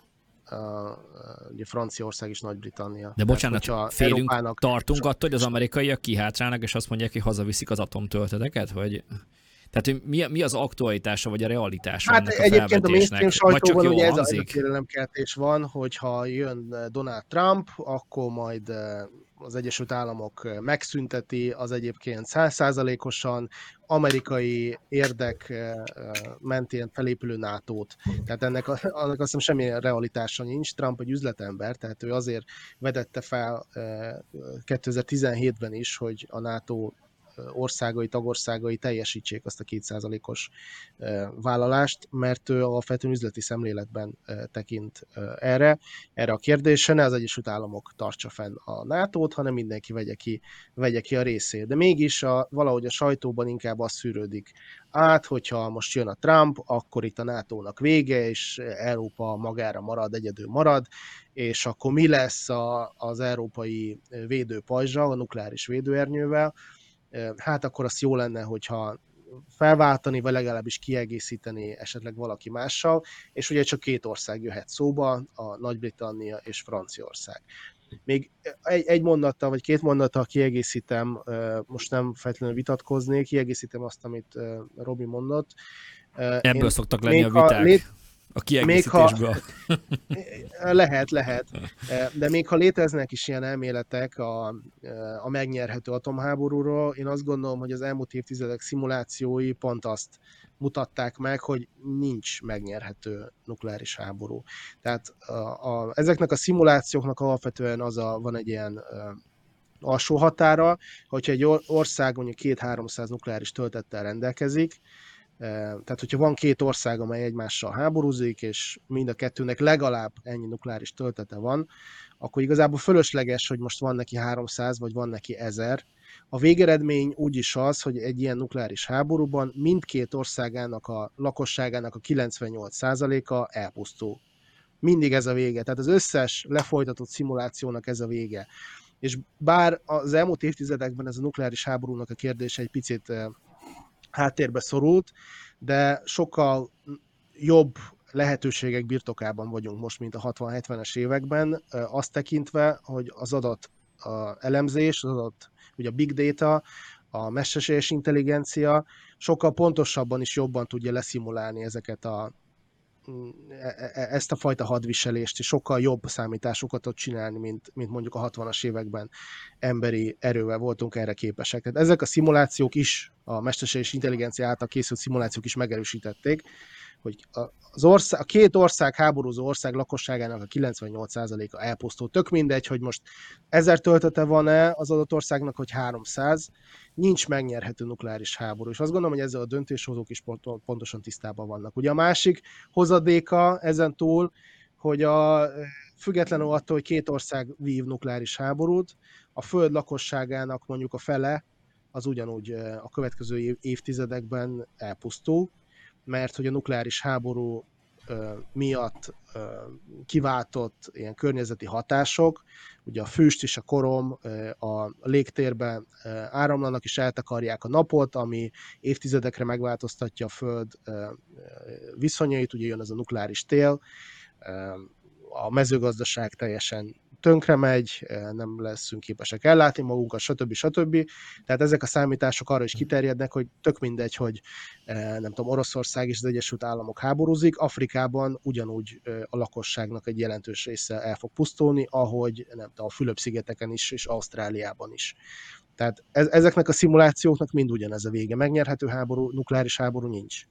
Speaker 2: ugye Franciaország és Nagy-Britannia.
Speaker 1: De bocsánat, Tehát, félünk,
Speaker 2: Európának...
Speaker 1: tartunk attól, hogy az amerikaiak kihátrálnak, és azt mondják, hogy hazaviszik az atomtölteteket? Vagy... Tehát mi, mi az aktualitása, vagy a realitása
Speaker 2: hát
Speaker 1: ennek a
Speaker 2: egyébként a mainstream sajtóban ugye ez a félelemkeltés van, hogyha jön Donald Trump, akkor majd az Egyesült Államok megszünteti az egyébként száz százalékosan amerikai érdek mentén felépülő nátót. Tehát ennek, annak azt hiszem semmi realitása nincs. Trump egy üzletember, tehát ő azért vedette fel kétezer-tizenhétben is, hogy a NATO országai, tagországai teljesítsék azt a két százalékos vállalást, mert ő alapvetően üzleti szemléletben tekint erre, erre a kérdésre, ne az Egyesült Államok tartsa fenn a nátót, hanem mindenki vegye ki, vegye ki a részét. De mégis a, valahogy a sajtóban inkább az szűrődik át, hogyha most jön a Trump, akkor itt a nátónak vége, és Európa magára marad, egyedül marad, és akkor mi lesz a, az európai védőpajzsal, a nukleáris védőernyővel. Hát akkor az jó lenne, hogyha felváltani, vagy legalábbis kiegészíteni esetleg valaki mással, és ugye csak két ország jöhet szóba, a Nagy-Britannia és Franciaország. Még egy, egy mondattal, vagy két mondattal kiegészítem, most nem feltétlenül vitatkoznék, kiegészítem azt, amit Robi mondott.
Speaker 1: Ebből Én szoktak lenni a viták. Lét... A kiegészítésből.
Speaker 2: Ha, lehet, lehet. De még ha léteznek is ilyen elméletek a, a megnyerhető atomháborúról, én azt gondolom, hogy az elmúlt évtizedek szimulációi pont azt mutatták meg, hogy nincs megnyerhető nukleáris háború. Tehát a, a, ezeknek a szimulációknak alapvetően az a, van egy ilyen alsó határa, hogyha egy ország mondjuk két-háromszáz nukleáris töltettel rendelkezik, tehát hogyha van két ország, amely egymással háborúzik, és mind a kettőnek legalább ennyi nukleáris töltete van, akkor igazából fölösleges, hogy most van neki háromszáz, vagy van neki ezer. A végeredmény úgyis az, hogy egy ilyen nukleáris háborúban mindkét országának a lakosságának a kilencvennyolc százaléka elpusztul. Mindig ez a vége. Tehát az összes lefolytatott szimulációnak ez a vége. És bár az elmúlt évtizedekben ez a nukleáris háborúnak a kérdése egy picit háttérbe szorult, de sokkal jobb lehetőségek birtokában vagyunk most, mint a hatvan-hetvenes években, azt tekintve, hogy az adat a elemzés, az adat, ugye a big data, a mesterséges intelligencia sokkal pontosabban is jobban tudja leszimulálni ezeket a, ezt a fajta hadviselést, és sokkal jobb számításokat tud csinálni, mint, mint mondjuk a hatvanas években emberi erővel voltunk erre képesek. Tehát ezek a szimulációk is, a mesterséges intelligencia által készült szimulációk is megerősítették, hogy az ország, a két ország, háborúzó ország lakosságának a kilencvennyolc százaléka elpusztul. Tök mindegy, hogy most ezer töltete van-e az adott országnak, hogy háromszáz, nincs megnyerhető nukleáris háború. És azt gondolom, hogy ezzel a döntéshozók is pontosan tisztában vannak. Ugye a másik hozadéka ezen túl, hogy a, függetlenül attól, hogy két ország vív nukleáris háborút, a föld lakosságának mondjuk a fele az ugyanúgy a következő évtizedekben elpusztul, mert hogy a nukleáris háború ö, miatt ö, kiváltott ilyen környezeti hatások, ugye a füst és a korom ö, a légtérben ö, áramlanak és eltakarják a napot, ami évtizedekre megváltoztatja a Föld ö, viszonyait, ugye jön ez a nukleáris tél, ö, a mezőgazdaság teljesen tönkre megy, nem leszünk képesek ellátni magunkat, stb. stb. Tehát ezek a számítások arra is kiterjednek, hogy tök mindegy, hogy nem tudom, Oroszország és az Egyesült Államok háborúzik, Afrikában ugyanúgy a lakosságnak egy jelentős része el fog pusztulni, ahogy nem tudom, a Fülöp-szigeteken is, és Ausztráliában is. Tehát ezeknek a szimulációknak mind ugyanez a vége. Megnyerhető háború, nukleáris háború nincs.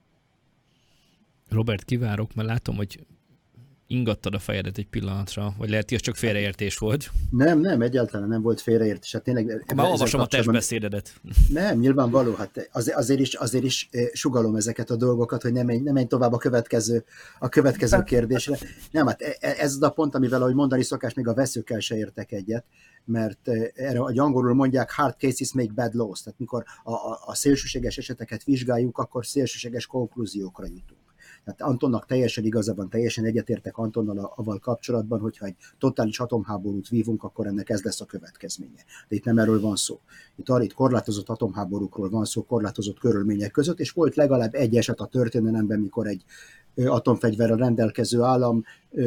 Speaker 1: Robert, kivárok, mert látom, hogy ingattad a fejedet egy pillanatra, vagy lehet, hogy ez csak félreértés volt?
Speaker 3: Nem, nem, egyáltalán nem volt félreértés. Hát tényleg,
Speaker 1: már olvasom a testbeszédedet.
Speaker 3: Nem, nyilvánvaló, hát az, azért, is, azért is sugalom ezeket a dolgokat, hogy nem menj, nem menj tovább a következő, a következő kérdésre. Nem, hát ez az a pont, amivel, ahogy mondani szokás, még a veszőkkel se értek egyet, mert erre, hogy angolul mondják, hard cases make bad laws, tehát mikor a, a, a szélsőséges eseteket vizsgáljuk, akkor szélsőséges konklúziókra jutunk. Tehát Antonnak teljesen igazabban, teljesen egyetértek Antonnal avval kapcsolatban, hogyha egy totális atomháborút vívunk, akkor ennek ez lesz a következménye. De itt nem erről van szó. Itt arra itt korlátozott atomháborúkról van szó, korlátozott körülmények között, és volt legalább egy eset a történelemben, mikor egy atomfegyverrel rendelkező állam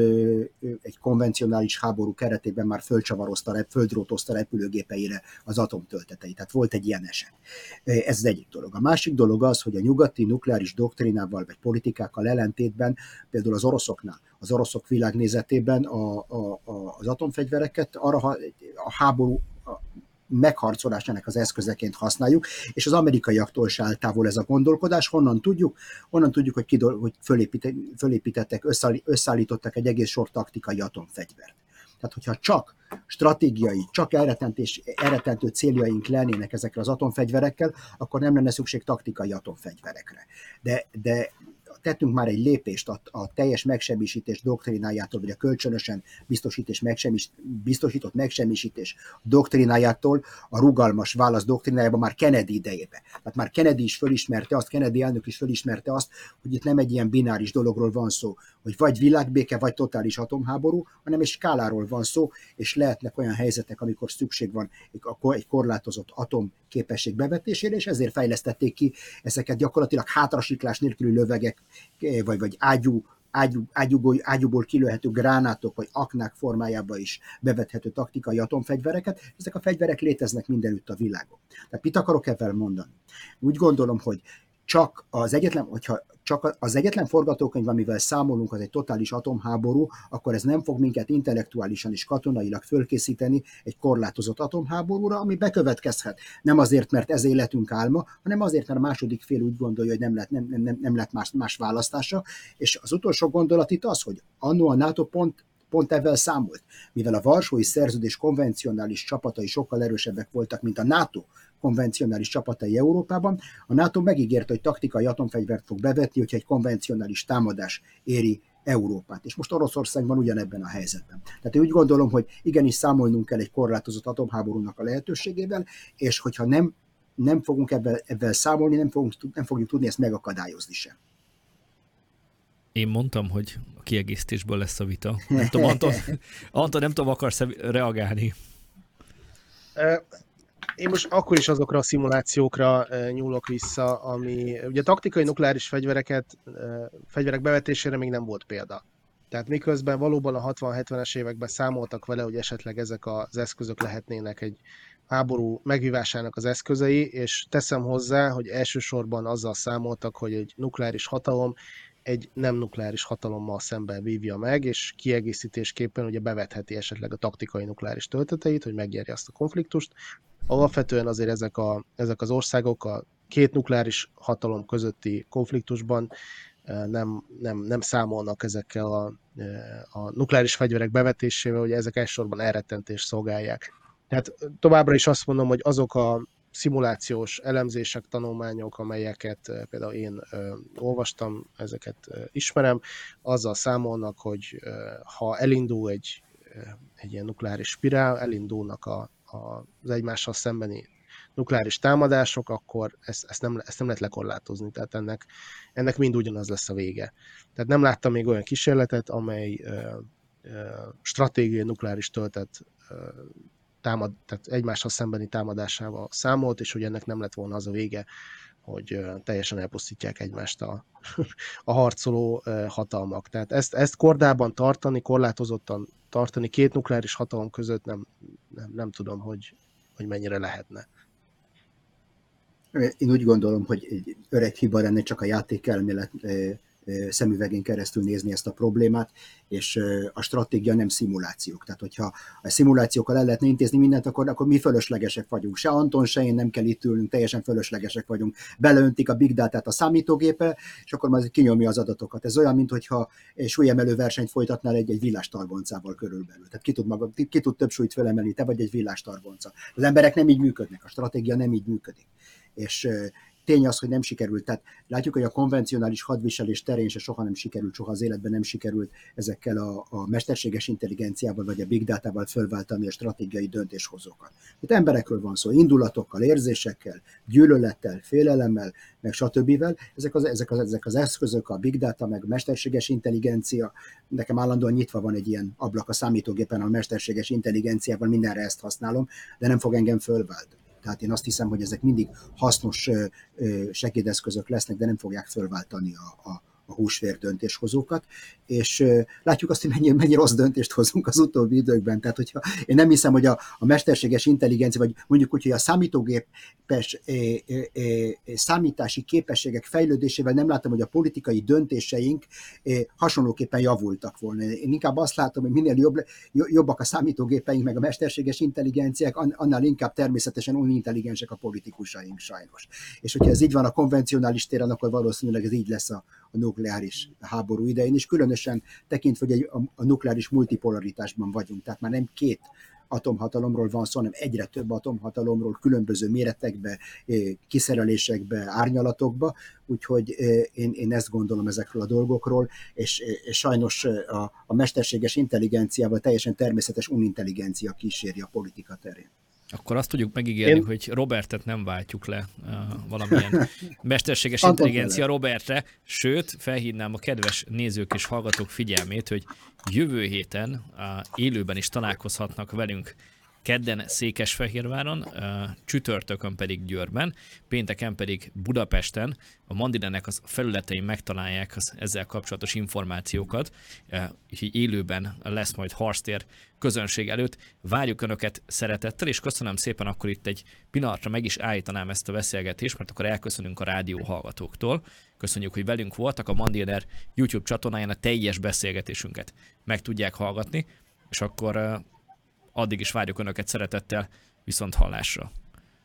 Speaker 3: egy konvencionális háború keretében már földcsavarozta, földrótozta repülőgépeire az atomtölteteit. Tehát volt egy ilyen eset. Ez az egyik dolog. A másik dolog az, hogy a nyugati nukleáris doktrinával vagy politikákkal ellentétben, például az oroszoknál, az oroszok világnézetében a, a, a, az atomfegyvereket arra a háború megharcolásának az eszközeként használjuk, és az amerikaiaktól se áll távol ez a gondolkodás. Honnan tudjuk? Honnan tudjuk, hogy, kidol, hogy fölépít, fölépítettek, összeállítottak egy egész sor taktikai atomfegyvert. Tehát, hogyha csak stratégiai, csak elrettentő céljaink lennének ezekre az atomfegyverekkel, akkor nem lenne szükség taktikai atomfegyverekre. De, de tettünk már egy lépést a, a teljes megsemmisítés doktrinájától, vagy a kölcsönösen biztosítés megsemmis, biztosított megsemmisítés doktrinájától a rugalmas válasz doktrinájában már Kennedy idejében. Tehát már Kennedy is fölismerte azt, Kennedy elnök is fölismerte azt, hogy itt nem egy ilyen bináris dologról van szó, hogy vagy világbéke, vagy totális atomháború, hanem egy skáláról van szó, és lehetnek olyan helyzetek, amikor szükség van egy korlátozott atomképesség bevetésére, és ezért fejlesztették ki ezeket gyakorlatilag hátrasiklás nélküli lövegek, vagy, vagy ágyú, ágyú, ágyúból, ágyúból kilőhető gránátok, vagy aknák formájába is bevethető taktikai atomfegyvereket. Ezek a fegyverek léteznek mindenütt a világon. Tehát mit akarok ebben mondani? Úgy gondolom, hogy csak az egyetlen, hogyha csak az egyetlen forgatókönyv, amivel számolunk, az egy totális atomháború, akkor ez nem fog minket intellektuálisan és katonailag fölkészíteni egy korlátozott atomháborúra, ami bekövetkezhet. Nem azért, mert ez életünk álma, hanem azért, mert a második fél úgy gondolja, hogy nem lett, nem, nem, nem lett más, más választása. És az utolsó gondolat itt az, hogy annó a NATO pont pont ebben számolt. Mivel a Varsói Szerződés konvencionális csapatai sokkal erősebbek voltak, mint a NATO konvencionális csapatai Európában, a NATO megígérte, hogy taktikai atomfegyvert fog bevetni, hogyha egy konvencionális támadás éri Európát. És most Oroszországban ugyanebben a helyzetben. Tehát én úgy gondolom, hogy igenis számolnunk kell egy korlátozott atomháborúnak a lehetőségével, és hogyha nem, nem fogunk ebben, ebben számolni, nem, fogunk, nem fogjuk tudni ezt megakadályozni sem.
Speaker 1: Én mondtam, hogy a kiegészítésből lesz a vita. Nem tudom, Anton, Anton, nem tudom, akarsz reagálni?
Speaker 2: Én most akkor is azokra a szimulációkra nyúlok vissza, ami ugye taktikai nukleáris fegyvereket, fegyverek bevetésére még nem volt példa. Tehát miközben valóban a hatvan-hetvenes években számoltak vele, hogy esetleg ezek az eszközök lehetnének egy háború megvívásának az eszközei, és teszem hozzá, hogy elsősorban azzal számoltak, hogy egy nukleáris hatalom egy nem nukleáris hatalommal szemben vívja meg, és kiegészítésképpen ugye bevetheti esetleg a taktikai nukleáris tölteteit, hogy megnyerje azt a konfliktust. Alapvetően azért ezek, a, ezek az országok a két nukleáris hatalom közötti konfliktusban nem, nem, nem számolnak ezekkel a, a nukleáris fegyverek bevetésével, hogy ezek elsősorban elrettentést szolgálják. Tehát továbbra is azt mondom, hogy azok a szimulációs elemzések, tanulmányok, amelyeket például én ö, olvastam, ezeket ö, ismerem, azzal számolnak, hogy ö, ha elindul egy, ö, egy ilyen nukleáris spirál, elindulnak a, a, az egymással szembeni nukleáris támadások, akkor ezt, ezt, nem, ezt nem lehet lekorlátozni, tehát ennek, ennek mind ugyanaz lesz a vége. Tehát nem láttam még olyan kísérletet, amely ö, ö, stratégiai nukleáris töltet ö, támad, tehát egymással szembeni támadásával számolt, és hogy ennek nem lett volna az a vége, hogy teljesen elpusztítják egymást a, a harcoló hatalmak. Tehát ezt, ezt kordában tartani, korlátozottan tartani két nukleáris hatalom között nem, nem, nem tudom, hogy, hogy mennyire lehetne.
Speaker 3: Én úgy gondolom, hogy egy öreg hiba lenne csak a játékelmélet szemüvegén keresztül nézni ezt a problémát, és a stratégia nem szimulációk. Tehát, hogyha a szimulációkkal el lehetne intézni mindent, akkor, akkor mi fölöslegesek vagyunk. Se Anton, se én nem kell itt ülnünk, teljesen fölöslegesek vagyunk. Beleöntik a big data-t a számítógépe, és akkor majd kinyomja az adatokat. Ez olyan, mintha egy súlyemelő versenyt folytatnál egy, egy villástargoncával körülbelül. Tehát ki tud, maga, ki tud több súlyt felemelni, te vagy egy villástargonca. Az emberek nem így működnek, a stratégia nem így működik. És tény az, hogy nem sikerült. Tehát látjuk, hogy a konvencionális hadviselés terén se soha nem sikerült, soha az életben nem sikerült ezekkel a, a mesterséges intelligenciával vagy a big datával fölváltani a stratégiai döntéshozókat. Itt emberekről van szó, indulatokkal, érzésekkel, gyűlölettel, félelemmel, meg stb. Ezek az, ezek, az, ezek az eszközök, a big data, meg a mesterséges intelligencia, nekem állandóan nyitva van egy ilyen ablak a számítógépen, a mesterséges intelligenciával mindenre ezt használom, de nem fog engem fölváltani. Tehát én azt hiszem, hogy ezek mindig hasznos segédeszközök lesznek, de nem fogják fölváltani a, a, a húsvér döntéshozókat, és látjuk azt, hogy mennyi, mennyi rossz döntést hozunk az utóbbi időkben. Tehát, hogyha én nem hiszem, hogy a, a mesterséges intelligencia, vagy mondjuk úgy, hogy a számítógépes e, e, e, számítási képességek fejlődésével nem látom, hogy a politikai döntéseink e, hasonlóképpen javultak volna. Én inkább azt látom, hogy minél jobb, jobbak a számítógépeink, meg a mesterséges intelligenciák, annál inkább természetesen unintelligensek a politikusaink sajnos. És hogyha ez így van a konvencionális téren, akkor valószínűleg ez így lesz a, a nukleáris háború idején, és különösen tekintve, hogy egy, a, a nukleáris multipolaritásban vagyunk, tehát már nem két atomhatalomról van szó, hanem egyre több atomhatalomról, különböző méretekbe, kiszerelésekbe, árnyalatokba, úgyhogy én, én ezt gondolom ezekről a dolgokról, és, és sajnos a, a mesterséges intelligenciával teljesen természetes unintelligencia kíséri a politika terén.
Speaker 1: Akkor azt tudjuk megígérni, Én... hogy Robertet nem váltjuk le uh, valamilyen mesterséges intelligencia Robertre, sőt, felhívnám a kedves nézők és hallgatók figyelmét, hogy jövő héten uh, élőben is találkozhatnak velünk kedden Székesfehérváron, csütörtökön pedig Győrben, pénteken pedig Budapesten. A Mandinenek az felületein megtalálják az ezzel kapcsolatos információkat, úgyhogy élőben lesz majd harctér közönség előtt. Várjuk Önöket szeretettel, és köszönöm szépen, akkor itt egy pillanatra meg is állítanám ezt a beszélgetést, mert akkor elköszönünk a rádió hallgatóktól. Köszönjük, hogy velünk voltak, a Mandiner YouTube csatornáján a teljes beszélgetésünket meg tudják hallgatni, és akkor addig is várjuk Önöket szeretettel, viszont hallásra.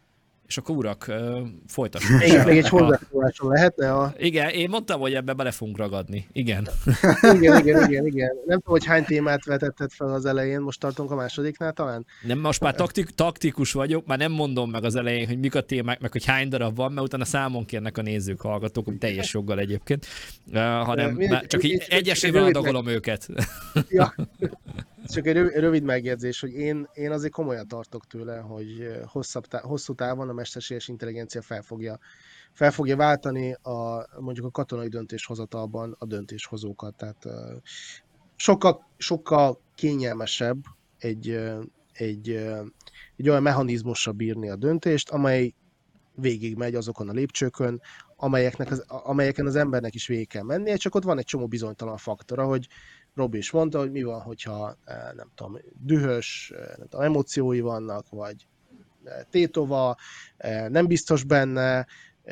Speaker 1: És akkor urak, folytassuk.
Speaker 2: Igen, még egy hozzászólásom lehetne a...
Speaker 1: Igen, én mondtam, hogy ebbe bele fogunk ragadni. Igen.
Speaker 2: igen, igen, igen, igen. Nem tudom, hogy hány témát vetetted fel az elején, most tartunk a másodiknál talán?
Speaker 1: Nem, most már taktik, taktikus vagyok, már nem mondom meg az elején, hogy mik a témák, meg hogy hány darab van, mert utána számon kérnek a nézők, hallgatók, teljes joggal egyébként, uh, hanem uh, már csak így egyesével adagolom meg... őket. Ja.
Speaker 2: Csak egy rövid megjegyzés, hogy én, én azért komolyan tartok tőle, hogy hosszabb tá- hosszú távon a mesterséges intelligencia fel fogja, fel fogja váltani a, mondjuk a katonai döntéshozatalban a döntéshozókat. Tehát uh, sokkal, sokkal kényelmesebb egy, uh, egy, uh, egy olyan mechanizmussal bírni a döntést, amely végigmegy azokon a lépcsőkön, amelyeknek az, amelyeken az embernek is végig kell mennie, csak ott van egy csomó bizonytalan faktor, ahogy Robi is mondta, hogy mi van, hogyha nem tudom, dühös, nem tudom, emóciói vannak, vagy tétova, nem biztos benne,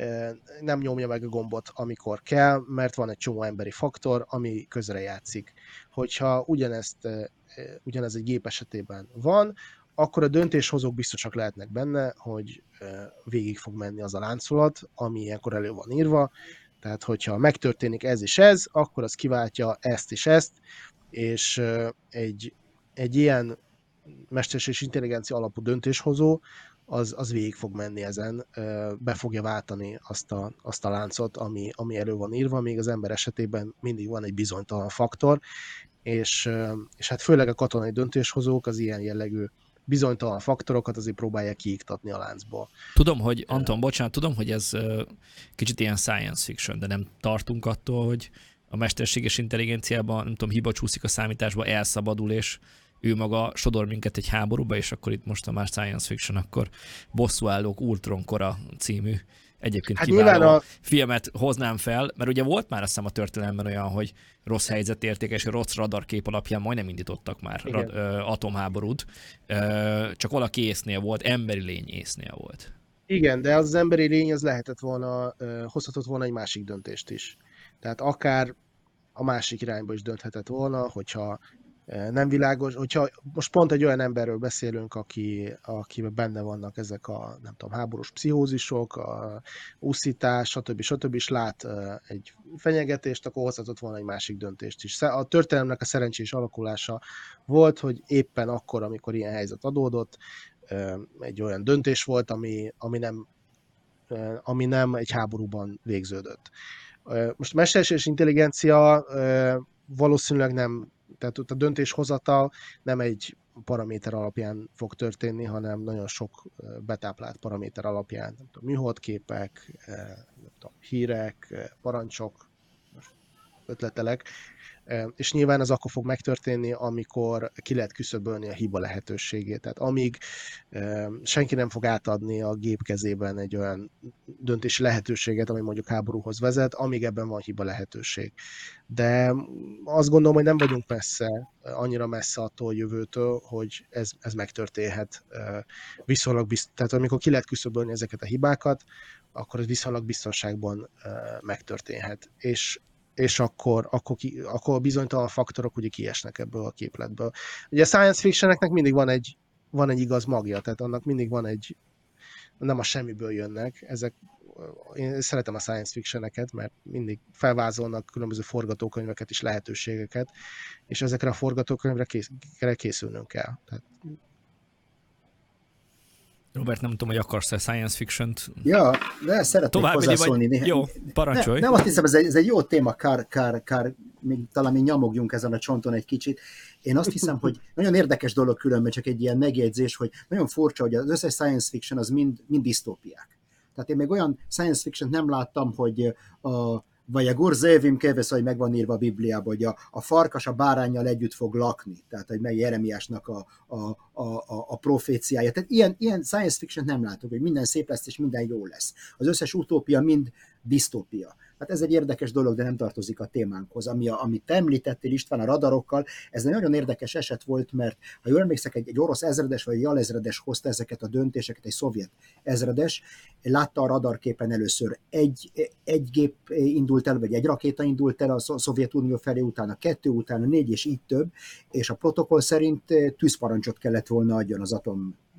Speaker 2: nem nyomja meg a gombot, amikor kell, mert van egy csomó emberi faktor, ami közrejátszik. Hogyha ugyanezt, ugyanez egy gép esetében van, akkor a döntéshozók biztosak lehetnek benne, hogy végig fog menni az a láncolat, ami ilyenkor elő van írva. Tehát, hogyha megtörténik ez és ez, akkor az kiváltja ezt és ezt, és egy, egy ilyen mesterséges intelligencia alapú döntéshozó, az, az végig fog menni ezen, be fogja váltani azt a, azt a láncot, ami, ami elő van írva, még az ember esetében mindig van egy bizonytalan faktor, és, és hát főleg a katonai döntéshozók az ilyen jellegű bizonytalan faktorokat azért próbálják kiiktatni a láncból.
Speaker 1: Tudom, hogy, Anton, bocsánat, tudom, hogy ez kicsit ilyen science fiction, de nem tartunk attól, hogy a mesterséges intelligenciában, nem tudom, hiba csúszik a számításba, elszabadul, és ő maga sodor minket egy háborúba, és akkor itt most a már science fiction, akkor Bosszúállók Ultron kora című egyébként hát kiváló a... filmet hoznám fel, mert ugye volt már azt hiszem a történelemben olyan, hogy rossz helyzetértékes, rossz radarkép alapján majdnem indítottak már rad, ö, atomháborút, ö, csak valaki észnél volt, emberi lény észnél volt.
Speaker 2: Igen, de az, az emberi lény az lehetett volna, ö, hozhatott volna egy másik döntést is. Tehát akár a másik irányba is dönthetett volna, hogyha nem világos, hogyha most pont egy olyan emberről beszélünk, aki, akiben benne vannak ezek a, nem tudom, háborús pszichózisok, a úszítás, stb. stb. És lát egy fenyegetést, akkor hozhatott volna egy másik döntést is. A történelemnek a szerencsés alakulása volt, hogy éppen akkor, amikor ilyen helyzet adódott, egy olyan döntés volt, ami, ami, nem, ami nem egy háborúban végződött. Most a mesterséges intelligencia valószínűleg nem, tehát a döntéshozatal nem egy paraméter alapján fog történni, hanem nagyon sok betáplált paraméter alapján, nem tudom, műholdképek, nem tudom, hírek, parancsok, ötletelek, és nyilván ez akkor fog megtörténni, amikor ki lehet küszöbölni a hiba lehetőségét. Tehát amíg senki nem fog átadni a gép kezében egy olyan döntési lehetőséget, ami mondjuk háborúhoz vezet, amíg ebben van hiba lehetőség. De azt gondolom, hogy nem vagyunk messze, annyira messze attól a jövőtől, hogy ez, ez megtörténhet viszonylag bizt, tehát amikor ki lehet küszöbölni ezeket a hibákat, akkor ez viszonylag biztonságban megtörténhet. És és akkor, akkor, ki, akkor a bizonytalan faktorok ugye kiesnek ebből a képletből. Ugye a science fictioneknek mindig van egy, van egy igaz magja, tehát annak mindig van egy, nem a semmiből jönnek, ezek, én szeretem a science fictioneket, mert mindig felvázolnak különböző forgatókönyveket és lehetőségeket, és ezekre a forgatókönyvre kész, készülnünk kell. Tehát
Speaker 1: Robert, nem tudom, hogy akarsz-e science fiction-t?
Speaker 3: Ja, de szeretnék
Speaker 1: tovább
Speaker 3: hozzászólni.
Speaker 1: Vagy... Jó, parancsolj.
Speaker 3: Ne, nem azt hiszem, ez egy, ez egy jó téma, kár, kár, kár még, talán még nyamogjunk ezen a csonton egy kicsit. Én azt hiszem, hogy nagyon érdekes dolog különben, csak egy ilyen megjegyzés, hogy nagyon furcsa, hogy az összes science fiction az mind, mind disztópiák. Tehát én még olyan science fiction nem láttam, hogy a vagy a Gurzévim Keves, hogy meg van írva a Bibliában, hogy a, a farkas a báránnyal együtt fog lakni, tehát hogy meg Jeremiásnak a, a, a, a, a proféciája. Tehát ilyen, ilyen science fiction nem látok, hogy minden szép lesz és minden jó lesz. Az összes utópia mind disztópia. Hát ez egy érdekes dolog, de nem tartozik a témánkhoz. Ami a, amit te említettél István a radarokkal, ez egy nagyon érdekes eset volt, mert ha jól emlékszek, egy, egy orosz ezredes vagy egy alezredes hozta ezeket a döntéseket, egy szovjet ezredes, látta a radarképen először egy, egy gép indult el, vagy egy rakéta indult el a Szovjetunió felé, utána kettő, utána négy, és így több, és a protokoll szerint tűzparancsot kellett volna adjon az atom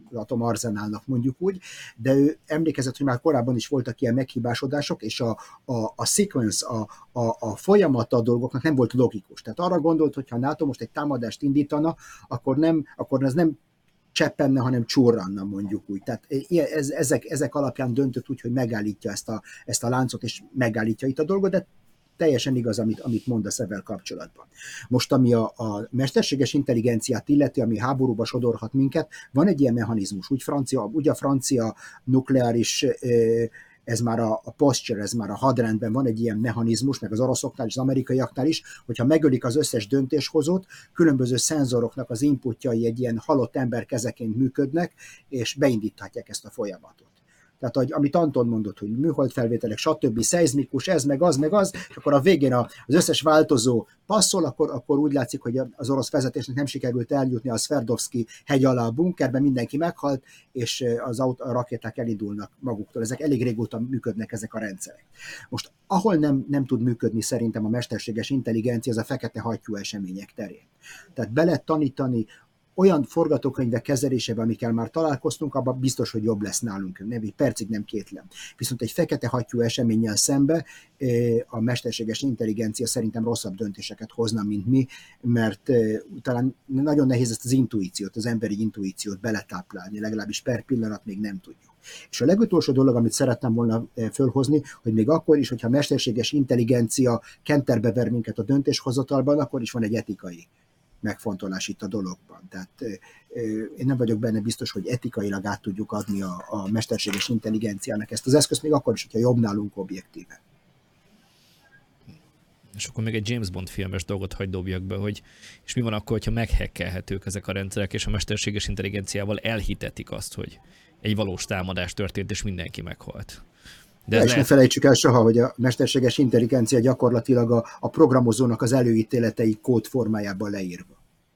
Speaker 3: atomarzenálnak mondjuk úgy, de ő emlékezett, hogy már korábban is voltak ilyen meghibásodások, és a, a, a sequence, a, a, a folyamata a dolgoknak nem volt logikus. Tehát arra gondolt, hogy ha a NATO most egy támadást indítana, akkor, nem, akkor ez nem cseppenne, hanem csurranna mondjuk úgy. Tehát ez, ezek, ezek alapján döntött úgy, hogy megállítja ezt a, ezt a láncot, és megállítja itt a dolgot, de teljesen igaz, amit, amit mondasz ezzel kapcsolatban. Most, ami a, a mesterséges intelligenciát illeti, ami háborúba sodorhat minket, van egy ilyen mechanizmus, úgy, francia, úgy a francia nukleáris, ez már a, a posture, ez már a hadrendben van egy ilyen mechanizmus, meg az oroszoknál és az amerikaiaknál is, hogyha megölik az összes döntéshozót, különböző szenzoroknak az inputjai egy ilyen halott ember kezeként működnek, és beindíthatják ezt a folyamatot. Tehát, ahogy, amit Anton mondott, hogy műholdfelvételek, stb., szeizmikus, ez, meg az, meg az, és akkor a végén az összes változó passzol, akkor, akkor úgy látszik, hogy az orosz vezetésnek nem sikerült eljutni a Szverdovszki hegy alá a bunkerben, mindenki meghalt, és az aut- a rakéták elindulnak maguktól. Ezek elég régóta működnek ezek a rendszerek. Most, ahol nem, nem tud működni szerintem a mesterséges intelligencia, az a fekete hattyú események terén. Tehát be lehet tanítani olyan forgatókönyvek kezelésében, amikkel már találkoztunk, abban biztos, hogy jobb lesz nálunk. Nem, egy percig nem kétlem. Viszont egy fekete hattyú eseménnyel szembe a mesterséges intelligencia szerintem rosszabb döntéseket hozna, mint mi, mert talán nagyon nehéz ezt az intuíciót, az emberi intuíciót beletáplálni, legalábbis per pillanat még nem tudjuk. És a legutolsó dolog, amit szerettem volna fölhozni, hogy még akkor is, hogyha a mesterséges intelligencia kenterbe ver minket a döntéshozatalban, akkor is van egy etikai megfontolás itt a dologban. Tehát én nem vagyok benne biztos, hogy etikailag át tudjuk adni a, a mesterséges intelligenciának ezt az eszközt, még akkor is, hogyha jobb nálunk objektíve.
Speaker 1: És akkor még egy James Bond filmes dolgot hagy dobjak be, hogy és mi van akkor, hogyha meghekkelhetők ezek a rendszerek, és a mesterséges intelligenciával elhitetik azt, hogy egy valós támadás történt, és mindenki meghalt.
Speaker 3: De és lehet... ne felejtsük el soha, hogy a mesterséges intelligencia gyakorlatilag a, a programozónak az előítéletei kód formájában leírva.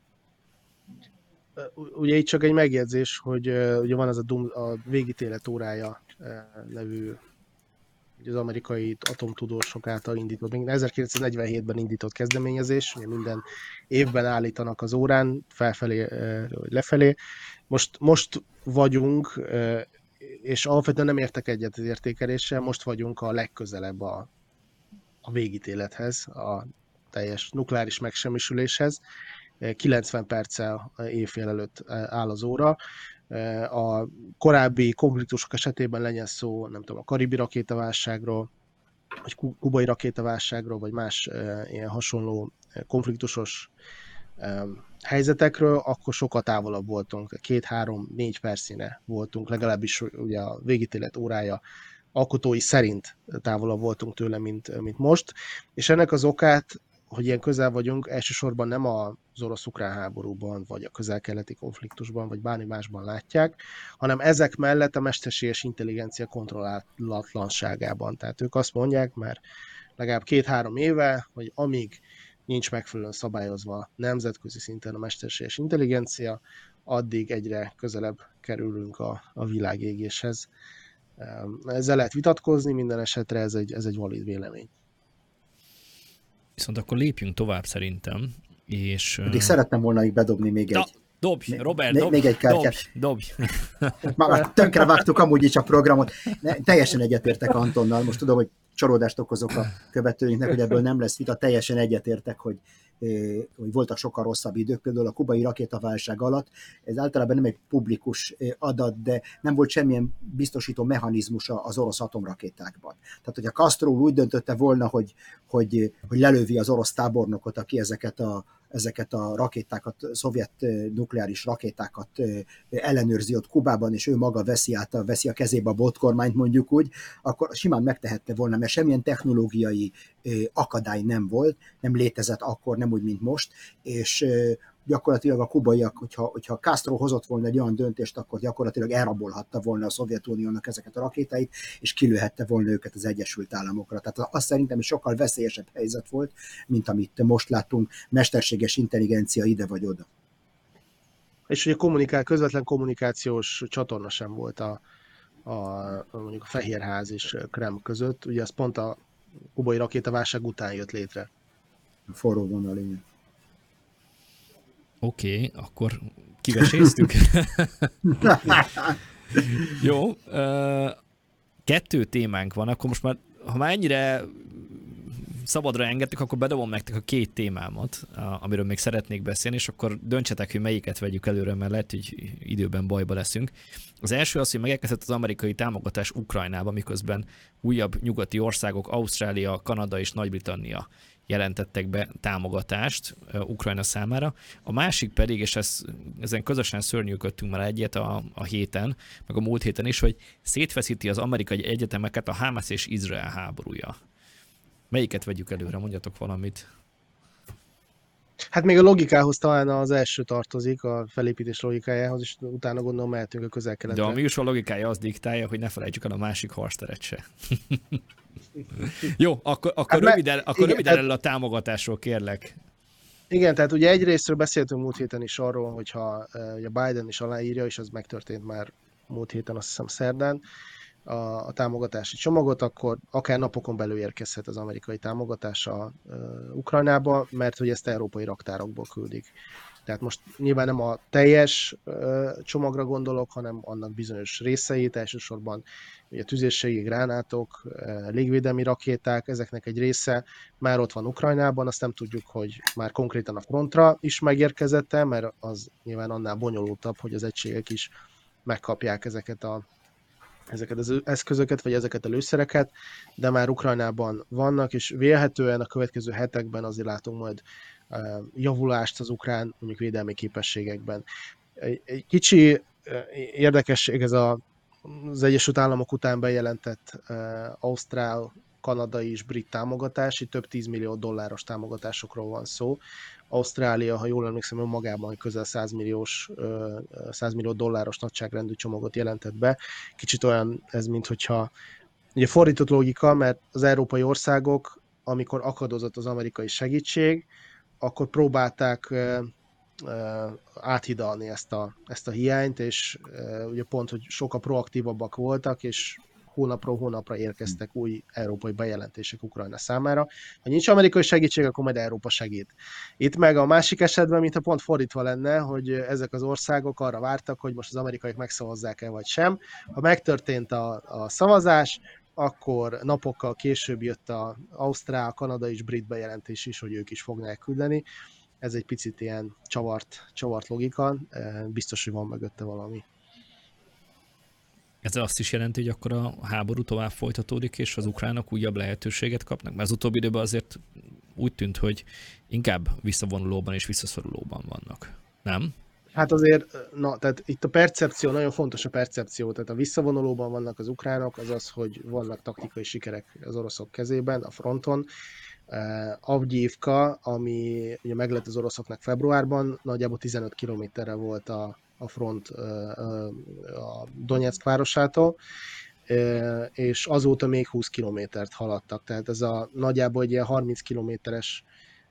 Speaker 2: Ugye itt csak egy megjegyzés, hogy ugye van az a, Doom, a végítélet órája nevű, az amerikai atomtudósok által indított, még ezerkilencszáznegyvenhétben indított kezdeményezés, ugye minden évben állítanak az órán, felfelé vagy lefelé. Most, most vagyunk, és alapvetően nem értek egyet az értékeléssel, most vagyunk a legközelebb a, a végítélethez, a teljes nukleáris megsemmisüléshez. kilencven perccel éjfél előtt áll az óra. A korábbi konfliktusok esetében legyen szó, nem tudom, a karibi rakétaválságról, vagy kubai rakétaválságról, vagy más ilyen hasonló konfliktusos helyzetekről, akkor sokkal távolabb voltunk, két-három-négy percine voltunk, legalábbis ugye a végítélet órája alkotói szerint távolabb voltunk tőle, mint, mint most, és ennek az okát, hogy ilyen közel vagyunk, elsősorban nem az orosz-ukrán háborúban, vagy a közel-keleti konfliktusban, vagy bármi másban látják, hanem ezek mellett a mesterséges intelligencia kontrollálatlanságában. Tehát ők azt mondják, mert legalább két-három éve, hogy amíg nincs megfelelően szabályozva nemzetközi szinten a mesterséges intelligencia, addig egyre közelebb kerülünk a, a világégéshez. Ezzel lehet vitatkozni, minden esetre ez egy, ez egy valid vélemény.
Speaker 1: Viszont akkor lépjünk tovább szerintem, és...
Speaker 3: Pedig szerettem volna így bedobni még
Speaker 1: da,
Speaker 3: egy...
Speaker 1: Dobj, Robert,
Speaker 3: még,
Speaker 1: dobj,
Speaker 3: még egy kártyát.
Speaker 1: Dobj, dobj.
Speaker 3: Már tönkre vágtuk amúgy is a programot. Ne, teljesen egyetértek Antonnal, most tudom, hogy csalódást okozok a követőinknek, hogy ebből nem lesz vita, teljesen egyetértek, hogy, hogy voltak sokkal rosszabb idők, például a kubai rakétaválság alatt. Ez általában nem egy publikus adat, de nem volt semmilyen biztosító mechanizmusa az orosz atomrakétákban. Tehát, hogy a Castro úgy döntötte volna, hogy, hogy, hogy lelövi az orosz tábornokot, aki ezeket a ezeket a rakétákat, szovjet nukleáris rakétákat ellenőrzi ott Kubában, és ő maga veszi át, veszi a kezébe a botkormányt mondjuk úgy, akkor simán megtehette volna, mert semmilyen technológiai akadály nem volt, nem létezett akkor, nem úgy, mint most, és gyakorlatilag a kubaiak, hogyha, hogyha Castro hozott volna egy olyan döntést, akkor gyakorlatilag elrabolhatta volna a Szovjetuniónak ezeket a rakétáit, és kilőhette volna őket az Egyesült Államokra. Tehát azt szerintem is sokkal veszélyesebb helyzet volt, mint amit most látunk, mesterséges intelligencia ide vagy oda.
Speaker 2: És ugye kommunikál, közvetlen kommunikációs csatorna sem volt a, a, mondjuk a Fehérház és Kreml között, ugye az pont a kubai rakétaválság után jött létre.
Speaker 3: A forró vonal, igen.
Speaker 1: Oké, okay, akkor Kiveséztük. Jó, kettő témánk van, akkor most már, ha már ennyire szabadra engedtük, akkor bedobom nektek a két témámat, amiről még szeretnék beszélni, és akkor döntsetek, hogy melyiket vegyük előre, mert lehet, hogy időben bajba leszünk. Az első az, hogy megérkezett az amerikai támogatás Ukrajnába, miközben újabb nyugati országok, Ausztrália, Kanada és Nagy-Britannia jelentettek be támogatást Ukrajna számára. A másik pedig, és ez, ezen közösen szörnyűködtünk már egyet a, a héten, meg a múlt héten is, hogy szétfeszíti az amerikai egyetemeket a Hamas és Izrael háborúja. Melyiket vegyük előre? Mondjatok valamit.
Speaker 2: Hát még a logikához talán az első tartozik, a felépítés logikájához, és utána gondolom mehetünk a közel-keletre.
Speaker 1: De a műsor logikája az diktálja, hogy ne felejtsük el a másik harcteret se. Jó, akkor, akkor hát röviden, akkor igen, röviden tehát, el a támogatásról kérlek.
Speaker 2: Igen, tehát ugye egyrésztről beszéltünk múlt héten is arról, hogyha ugye Biden is aláírja, és az megtörtént már múlt héten, azt hiszem szerdán, a, a támogatási csomagot, akkor akár napokon belül érkezhet az amerikai támogatás a, uh, Ukrajnába, mert hogy ezt európai raktárokból küldik. Tehát most nyilván nem a teljes uh, csomagra gondolok, hanem annak bizonyos részeit, elsősorban ugye tüzérségi gránátok, uh, légvédelmi rakéták, ezeknek egy része már ott van Ukrajnában, azt nem tudjuk, hogy már konkrétan a frontra is megérkezett-e, mert az nyilván annál bonyolultabb, hogy az egységek is megkapják ezeket a ezeket az eszközöket, vagy ezeket a lőszereket, de már Ukrajnában vannak, és vélhetően a következő hetekben azért látunk majd javulást az ukrán mondjuk védelmi képességekben. Egy kicsi érdekesség ez a, az Egyesült Államok után bejelentett ausztrál, kanadai és brit támogatás, itt több tízmillió dolláros támogatásokról van szó. Ausztrália, ha jól emlékszem, magában közel száz millió dolláros nagyságrendű csomagot jelentett be. Kicsit olyan ez, mint hogyha ugye fordított logika, mert az európai országok, amikor akadozott az amerikai segítség, akkor próbálták áthidalni ezt a, ezt a hiányt, és ugye pont, hogy sokkal proaktívabbak voltak, és hónapról hónapra érkeztek új európai bejelentések Ukrajna számára. Ha nincs amerikai segítség, akkor majd Európa segít. Itt meg a másik esetben, mintha pont fordítva lenne, hogy ezek az országok arra vártak, hogy most az amerikaiak megszavazzák-e vagy sem. Ha megtörtént a, a szavazás, akkor napokkal később jött az ausztrál, kanada és brit bejelentés is, hogy ők is fognak küldeni. Ez egy picit ilyen csavart, csavart logika, biztos, hogy van mögötte valami.
Speaker 1: Ez azt is jelenti, hogy akkor a háború tovább folytatódik, és az ukránok újabb lehetőséget kapnak? Mert az utóbbi időben azért úgy tűnt, hogy inkább visszavonulóban és visszaszorulóban vannak. Nem?
Speaker 2: Hát azért, na, tehát itt a percepció, nagyon fontos a percepció, tehát a visszavonulóban vannak az ukránok, az az, hogy vannak taktikai sikerek az oroszok kezében, a fronton. Avgyívka, ami ugye meglett az oroszoknak februárban, nagyjából tizenöt kilométerre volt a a front a Donetsk városától, és azóta még húsz kilométert haladtak. Tehát ez a nagyjából egy ilyen harminc kilométeres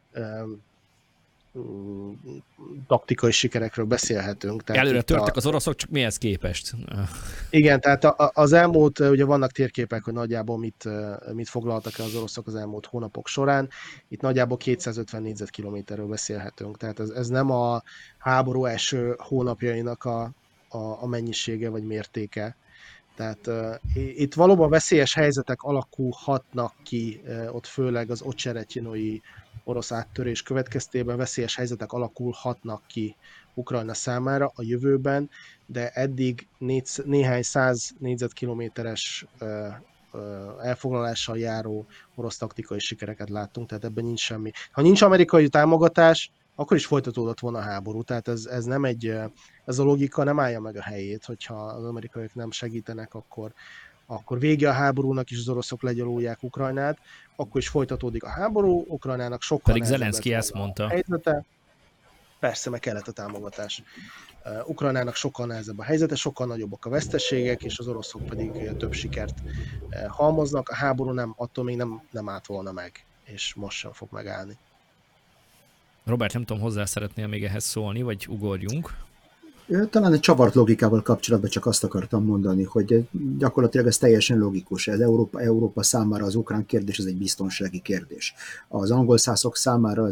Speaker 2: taktikai sikerekről beszélhetünk. Tehát
Speaker 1: előre törtek
Speaker 2: a...
Speaker 1: az oroszok, csak mihez képest?
Speaker 2: Igen, tehát a, az elmúlt, ugye vannak térképek, hogy nagyjából mit, mit foglaltak el az oroszok az elmúlt hónapok során. Itt nagyjából kétszázötven négyzetkilométerről beszélhetünk. Tehát ez, ez nem a háború első hónapjainak a, a, a mennyisége vagy mértéke. Tehát uh, itt valóban veszélyes helyzetek alakulhatnak ki, uh, ott főleg az Ocseretynoi orosz áttörés következtében veszélyes helyzetek alakulhatnak ki Ukrajna számára a jövőben, de eddig négy, néhány száz négyzetkilométeres uh, uh, elfoglalással járó orosz taktikai sikereket láttunk, tehát ebben nincs semmi. Ha nincs amerikai támogatás, akkor is folytatódott volna a háború, tehát ez, ez nem egy, ez a logika nem állja meg a helyét, hogyha az amerikaiak nem segítenek, akkor, akkor vége a háborúnak, és az oroszok legyalulják Ukrajnát, akkor is folytatódik a háború, Ukrajnának sokkal
Speaker 1: pedig Zelenszky ezt mondta.
Speaker 2: Helyzete. Persze, meg kellett a támogatás. Uh, Ukrajnának sokkal nehezebb a helyzete, sokkal nagyobbak a veszteségek, és az oroszok pedig több sikert uh, halmoznak. A háború nem, attól még nem, nem állt volna meg, és most sem fog megállni.
Speaker 1: Robert, nem tudom, hozzá szeretnél még ehhez szólni, vagy ugorjunk?
Speaker 3: Talán egy csavart logikával kapcsolatban csak azt akartam mondani, hogy gyakorlatilag ez teljesen logikus. Ez Európa, Európa számára az ukrán kérdés, ez egy biztonsági kérdés. Az angol szászok számára ez egy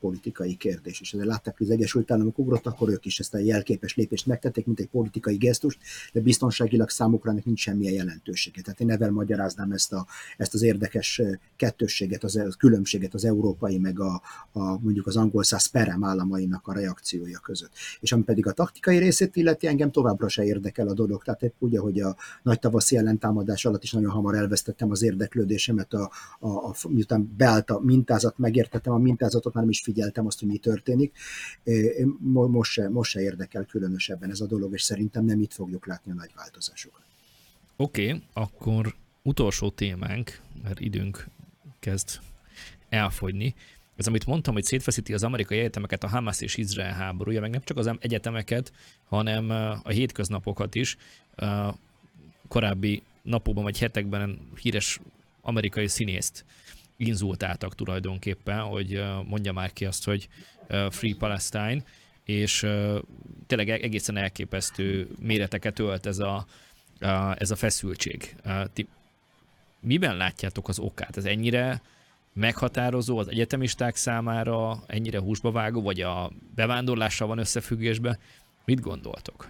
Speaker 3: politikai kérdés. És ezért látták, hogy az Egyesült Államok ugrott, akkor ők is ezt a jelképes lépést megtették, mint egy politikai gesztust, de biztonságilag számukra ennek nincs semmilyen jelentősége. Tehát én ezzel magyaráznám ezt, a, ezt az érdekes kettősséget, az, az különbséget az európai, meg a, a mondjuk az angol száz perem államainak a reakciója között. És ami pedig a taktikai részét illeti, engem továbbra se érdekel a dolog. Tehát épp ugye, hogy a nagy tavaszi ellentámadás alatt is nagyon hamar elvesztettem az érdeklődésemet, a, a, a, miután beállt a mintázat, megértettem a mintázatot, már nem is figyeltem azt, hogy mi történik. Most se, most se érdekel különösebben ez a dolog, és szerintem nem itt fogjuk látni a nagy változásokat.
Speaker 1: Oké, okay, akkor utolsó témánk, mert időnk kezd elfogyni. Ez, amit mondtam, hogy szétfeszíti az amerikai egyetemeket a Hamas és Izrael háborúja, meg nem csak az egyetemeket, hanem a hétköznapokat is. Korábbi napokban vagy hetekben híres amerikai színészt inzultáltak tulajdonképpen, hogy mondja már ki azt, hogy Free Palestine, és tényleg egészen elképesztő méreteket ölt ez a, ez a feszültség. Ti miben látjátok az okát? Ez ennyire meghatározó az egyetemisták számára, ennyire húsba vágó, vagy a bevándorlással van összefüggésben? Mit gondoltok?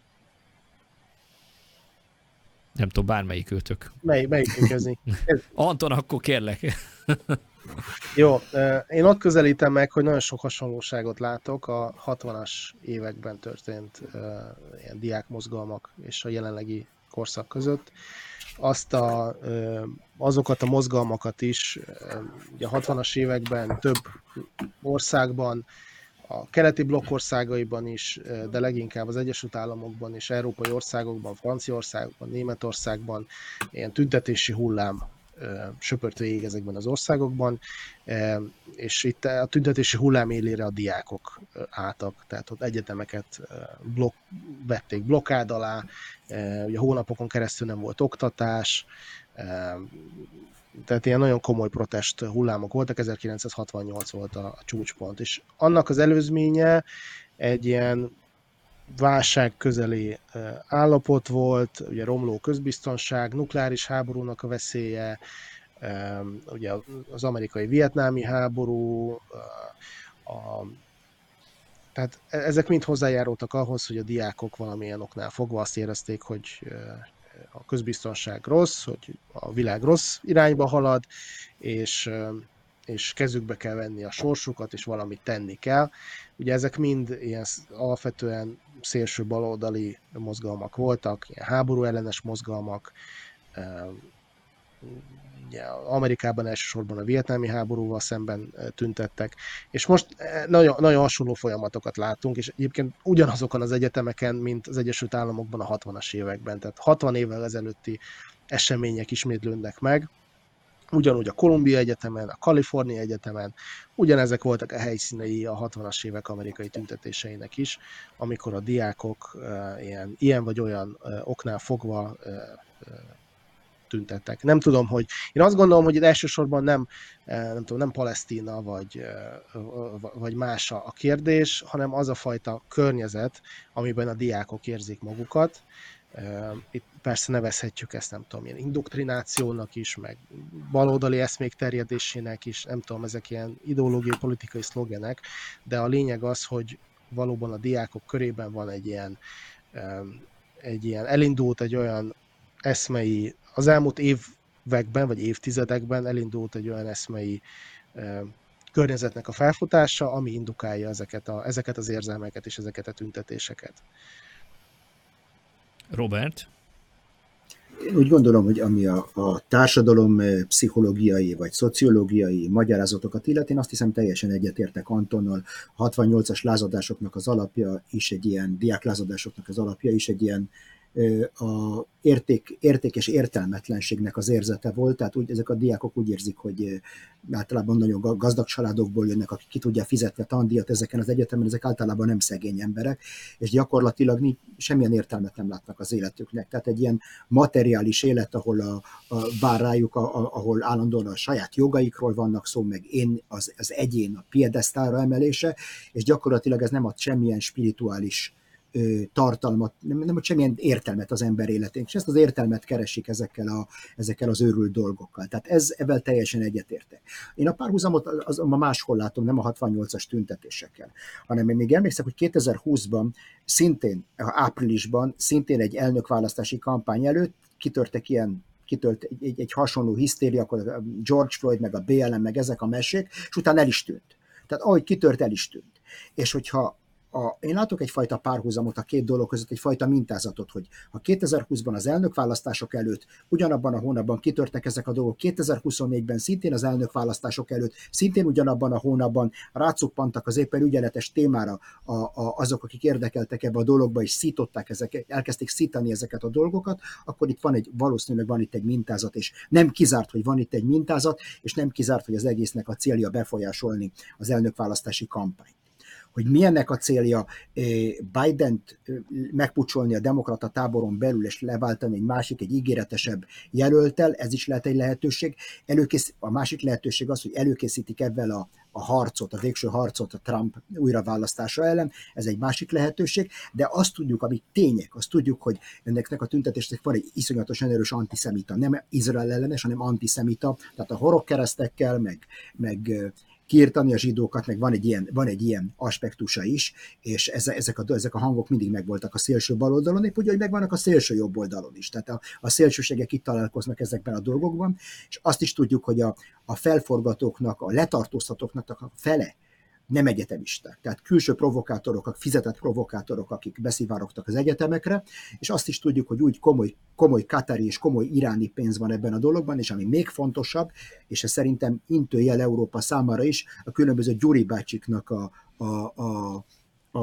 Speaker 1: Nem tudom, bármelyik őtök.
Speaker 2: Mely, melyikünk kezdni?
Speaker 1: Anton, akkor kérlek.
Speaker 2: Jó, én ott közelítem meg, hogy nagyon sok hasonlóságot látok a hatvanas években történt ilyen diákmozgalmak és a jelenlegi korszak között. Azt a, azokat a mozgalmakat is, ugye a hatvanas években több országban, a keleti blokk országaiban is, de leginkább az Egyesült Államokban és európai országokban, Franciaországban, Németországban ilyen tüntetési hullám söpört végig ezekben az országokban, és itt a tüntetési hullám élére a diákok álltak, tehát ott egyetemeket blokk, vették blokkád alá, ugye hónapokon keresztül nem volt oktatás, tehát ilyen nagyon komoly protest hullámok voltak, ezerkilencszázhatvannyolc volt a, a csúcspont, és annak az előzménye egy ilyen válság közeli állapot volt, ugye romló közbiztonság, nukleáris háborúnak a veszélye, ugye az amerikai vietnámi háború, a, tehát ezek mind hozzájárultak ahhoz, hogy a diákok valamilyen oknál fogva azt érezték, hogy a közbiztonság rossz, hogy a világ rossz irányba halad, és, és kezükbe kell venni a sorsukat, és valamit tenni kell. Ugye ezek mind ilyen alapvetően szélső baloldali mozgalmak voltak, ilyen háború ellenes mozgalmak, ugye Amerikában elsősorban a vietnámi háborúval szemben tüntettek, és most nagyon, nagyon hasonló folyamatokat látunk, és egyébként ugyanazokon az egyetemeken, mint az Egyesült Államokban a hatvanas években, tehát hatvan évvel ezelőtti események ismétlődnek meg, ugyanúgy a Columbia Egyetemen, a Kalifornia Egyetemen, ugyanezek voltak a helyszínei a hatvanas évek amerikai tüntetéseinek is, amikor a diákok ilyen, ilyen vagy olyan oknál fogva tüntettek. Nem tudom, hogy én azt gondolom, hogy itt elsősorban nem, nem tudom, nem Palesztina vagy, vagy más a kérdés, hanem az a fajta környezet, amiben a diákok érzik magukat. Itt persze nevezhetjük ezt, nem tudom, ilyen indoktrinációnak is, meg baloldali eszmék terjedésének is, nem tudom, ezek ilyen ideológiai, politikai szlogenek, de a lényeg az, hogy valóban a diákok körében van egy ilyen, egy ilyen elindult egy olyan eszmei, az elmúlt években, vagy évtizedekben elindult egy olyan eszmei környezetnek a felfutása, ami indukálja ezeket, a, ezeket az érzelmeket és ezeket a tüntetéseket.
Speaker 1: Robert?
Speaker 3: Én úgy gondolom, hogy ami a, a társadalom pszichológiai vagy szociológiai magyarázatokat illeti, én azt hiszem teljesen egyetértek Antonnal. A hatvannyolcas lázadásoknak az alapja is egy ilyen, diáklázadásoknak az alapja is egy ilyen a érték, értékes értelmetlenségnek az érzete volt, tehát úgy, ezek a diákok úgy érzik, hogy általában nagyon gazdag családokból jönnek, akik ki tudják fizetni a tandíjat ezeken az egyetemen, ezek általában nem szegény emberek, és gyakorlatilag semmilyen értelmet nem látnak az életüknek. Tehát egy ilyen materiális élet, ahol a, a, vár rájuk, a, a, ahol állandóan a saját jogaikról vannak szó, meg én, az, az egyén a piedesztálra emelése, és gyakorlatilag ez nem ad semmilyen spirituális ö, tartalmat, nem, nem ad semmilyen értelmet az ember életén, és ezt az értelmet keresik ezekkel, a, ezekkel az őrült dolgokkal. Tehát ez, ebben teljesen egyetértek. Én a párhuzamot azonban máshol látom, nem a hatvannyolcas tüntetésekkel, hanem én még emlékszem, hogy kétezer-húszban szintén áprilisban, szintén egy elnökválasztási kampány előtt kitörtek ilyen kitört egy, egy, egy hasonló hisztéria, akkor George Floyd, meg a bé el em, meg ezek a mesék, és utána el is tűnt. Tehát ahogy kitört, el is tűnt. És hogyha a, én látok egyfajta párhuzamot a két dolog között, egyfajta mintázatot, hogy ha kétezer-húszban az elnökválasztások előtt ugyanabban a hónapban kitörtek ezek a dolgok, kétezer-huszonnégyben szintén az elnökválasztások előtt, szintén ugyanabban a hónapban rácuppantak az éppen ügyeletes témára a, a, azok, akik érdekeltek ebbe a dologba, és szították ezeket, elkezdték szítani ezeket a dolgokat, akkor itt van egy, valószínűleg van itt egy mintázat, és nem kizárt, hogy van itt egy mintázat, és nem kizárt, hogy az egésznek a célja befolyásolni az elnökválasztási kampányt. Hogy milyennek a célja Bident megpucsolni a demokrata táboron belül, és leváltani egy másik, egy ígéretesebb jelölttel, ez is lehet egy lehetőség. Előkész, a másik lehetőség az, hogy előkészítik ebben a, a harcot, a végső harcot a Trump újraválasztása ellen, ez egy másik lehetőség, de azt tudjuk, amik tények, azt tudjuk, hogy ennek a tüntetésnek van egy iszonyatosan erős antiszemita, nem Izrael ellenes, hanem antiszemita, tehát a horogkeresztekkel, meg, meg kiirtani a zsidókat, meg van egy ilyen, van egy ilyen aspektusa is, és ezek a, ezek a hangok mindig megvoltak a szélső bal oldalon, épp úgy, hogy megvannak a szélső jobb oldalon is. Tehát a, a szélsőségek itt találkoznak ezekben a dolgokban, és azt is tudjuk, hogy a, a felforgatóknak, a letartóztatóknak a fele nem egyetemisták. Tehát külső provokátorok, fizetett provokátorok, akik beszivárogtak az egyetemekre, és azt is tudjuk, hogy úgy komoly, komoly katari és komoly iráni pénz van ebben a dologban, és ami még fontosabb, és ez szerintem intőjel Európa számára is, a különböző Gyuri bácsiknak a, a, a, a,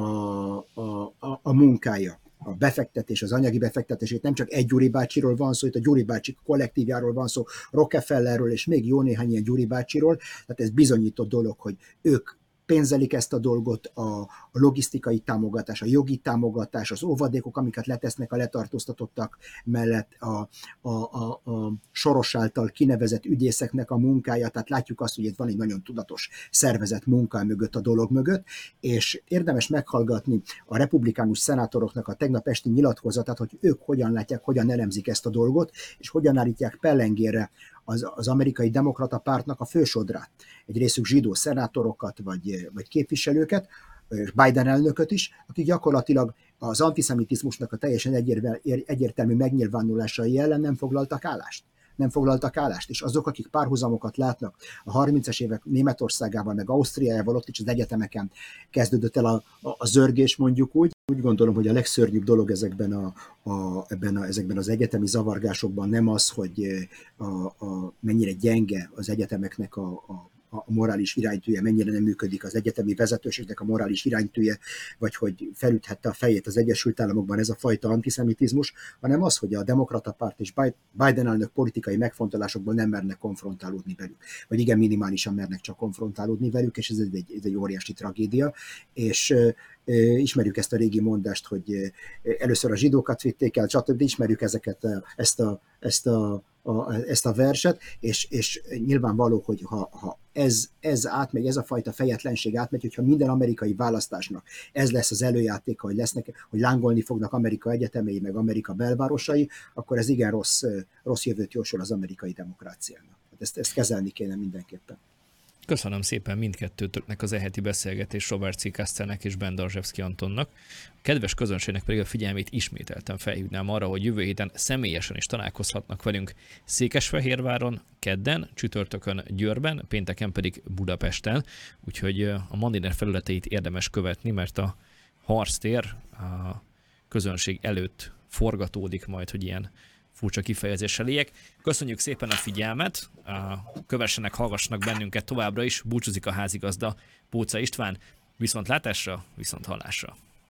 Speaker 3: a, a, a munkája. A befektetés, az anyagi befektetését, nem csak egy Gyuri bácsiról van szó, itt a Gyuri bácsik kollektívjáról van szó, Rockefellerről, és még jó néhány ilyen Gyuri bácsiról, tehát ez bizonyított dolog, hogy ők pénzelik ezt a dolgot, a, a logisztikai támogatás, a jogi támogatás, az óvadékok, amiket letesznek a letartóztatottak mellett, a, a, a, a Soros által kinevezett ügyészeknek a munkája, tehát látjuk azt, hogy itt van egy nagyon tudatos szervezet munka mögött, a dolog mögött, és érdemes meghallgatni a republikánus szenátoroknak a tegnap esti nyilatkozatát, hogy ők hogyan látják, hogyan elemzik ezt a dolgot, és hogyan állítják pellengérre az, az amerikai demokrata pártnak a fősodrát. Egy részük zsidó szenátorokat, vagy, vagy képviselőket, és Biden elnököt is, akik gyakorlatilag az antiszemitizmusnak a teljesen egyértelmű megnyilvánulásai ellen nem foglaltak állást. Nem foglaltak állást, és azok, akik párhuzamokat látnak a harmincas évek Németországával, meg Ausztriájával, ott is az egyetemeken kezdődött el a, a, a zörgés, mondjuk úgy. Úgy gondolom, hogy a legszörnyűbb dolog ezekben, a, a, ebben a, ezekben az egyetemi zavargásokban nem az, hogy a, a, mennyire gyenge az egyetemeknek a, a a morális iránytűje, mennyire nem működik az egyetemi vezetőségnek a morális iránytűje, vagy hogy felüthette a fejét az Egyesült Államokban ez a fajta antiszemitizmus, hanem az, hogy a demokrata párt és Biden elnök politikai megfontolásokból nem mernek konfrontálódni velük, vagy igen minimálisan mernek csak konfrontálódni velük, és ez egy, ez egy óriási tragédia, és ismerjük ezt a régi mondást, hogy először a zsidókat vitték el, stb. Ismerjük ezeket, ezt a, ezt a, a, ezt a verset, és, és nyilvánvaló, hogy ha, ha ez, ez átmegy, ez a fajta fejetlenség átmegy, hogyha minden amerikai választásnak ez lesz az előjátéka, hogy, lesznek, hogy lángolni fognak Amerika egyetemei, meg Amerika belvárosai, akkor ez igen rossz, rossz jövőt jósol az amerikai demokráciának. Ezt, ezt kezelni kéne mindenképpen.
Speaker 1: Köszönöm szépen mindkettőtöknek az e-heti beszélgetés, Robert C. Kasternek és Ben Darzsevszky Antonnak. A kedves közönségnek pedig a figyelmét ismételten felhívnám arra, hogy jövő héten személyesen is találkozhatnak velünk Székesfehérváron, kedden, csütörtökön Győrben, pénteken pedig Budapesten, úgyhogy a Mandiner felületeit érdemes követni, mert a harctér a közönség előtt forgatódik majd, hogy ilyen furcsa kifejezéssel éljek. Köszönjük szépen a figyelmet, kövessenek, hallgassanak bennünket továbbra is, búcsúzik a házigazda, Póca István, viszont látásra, viszont hallásra.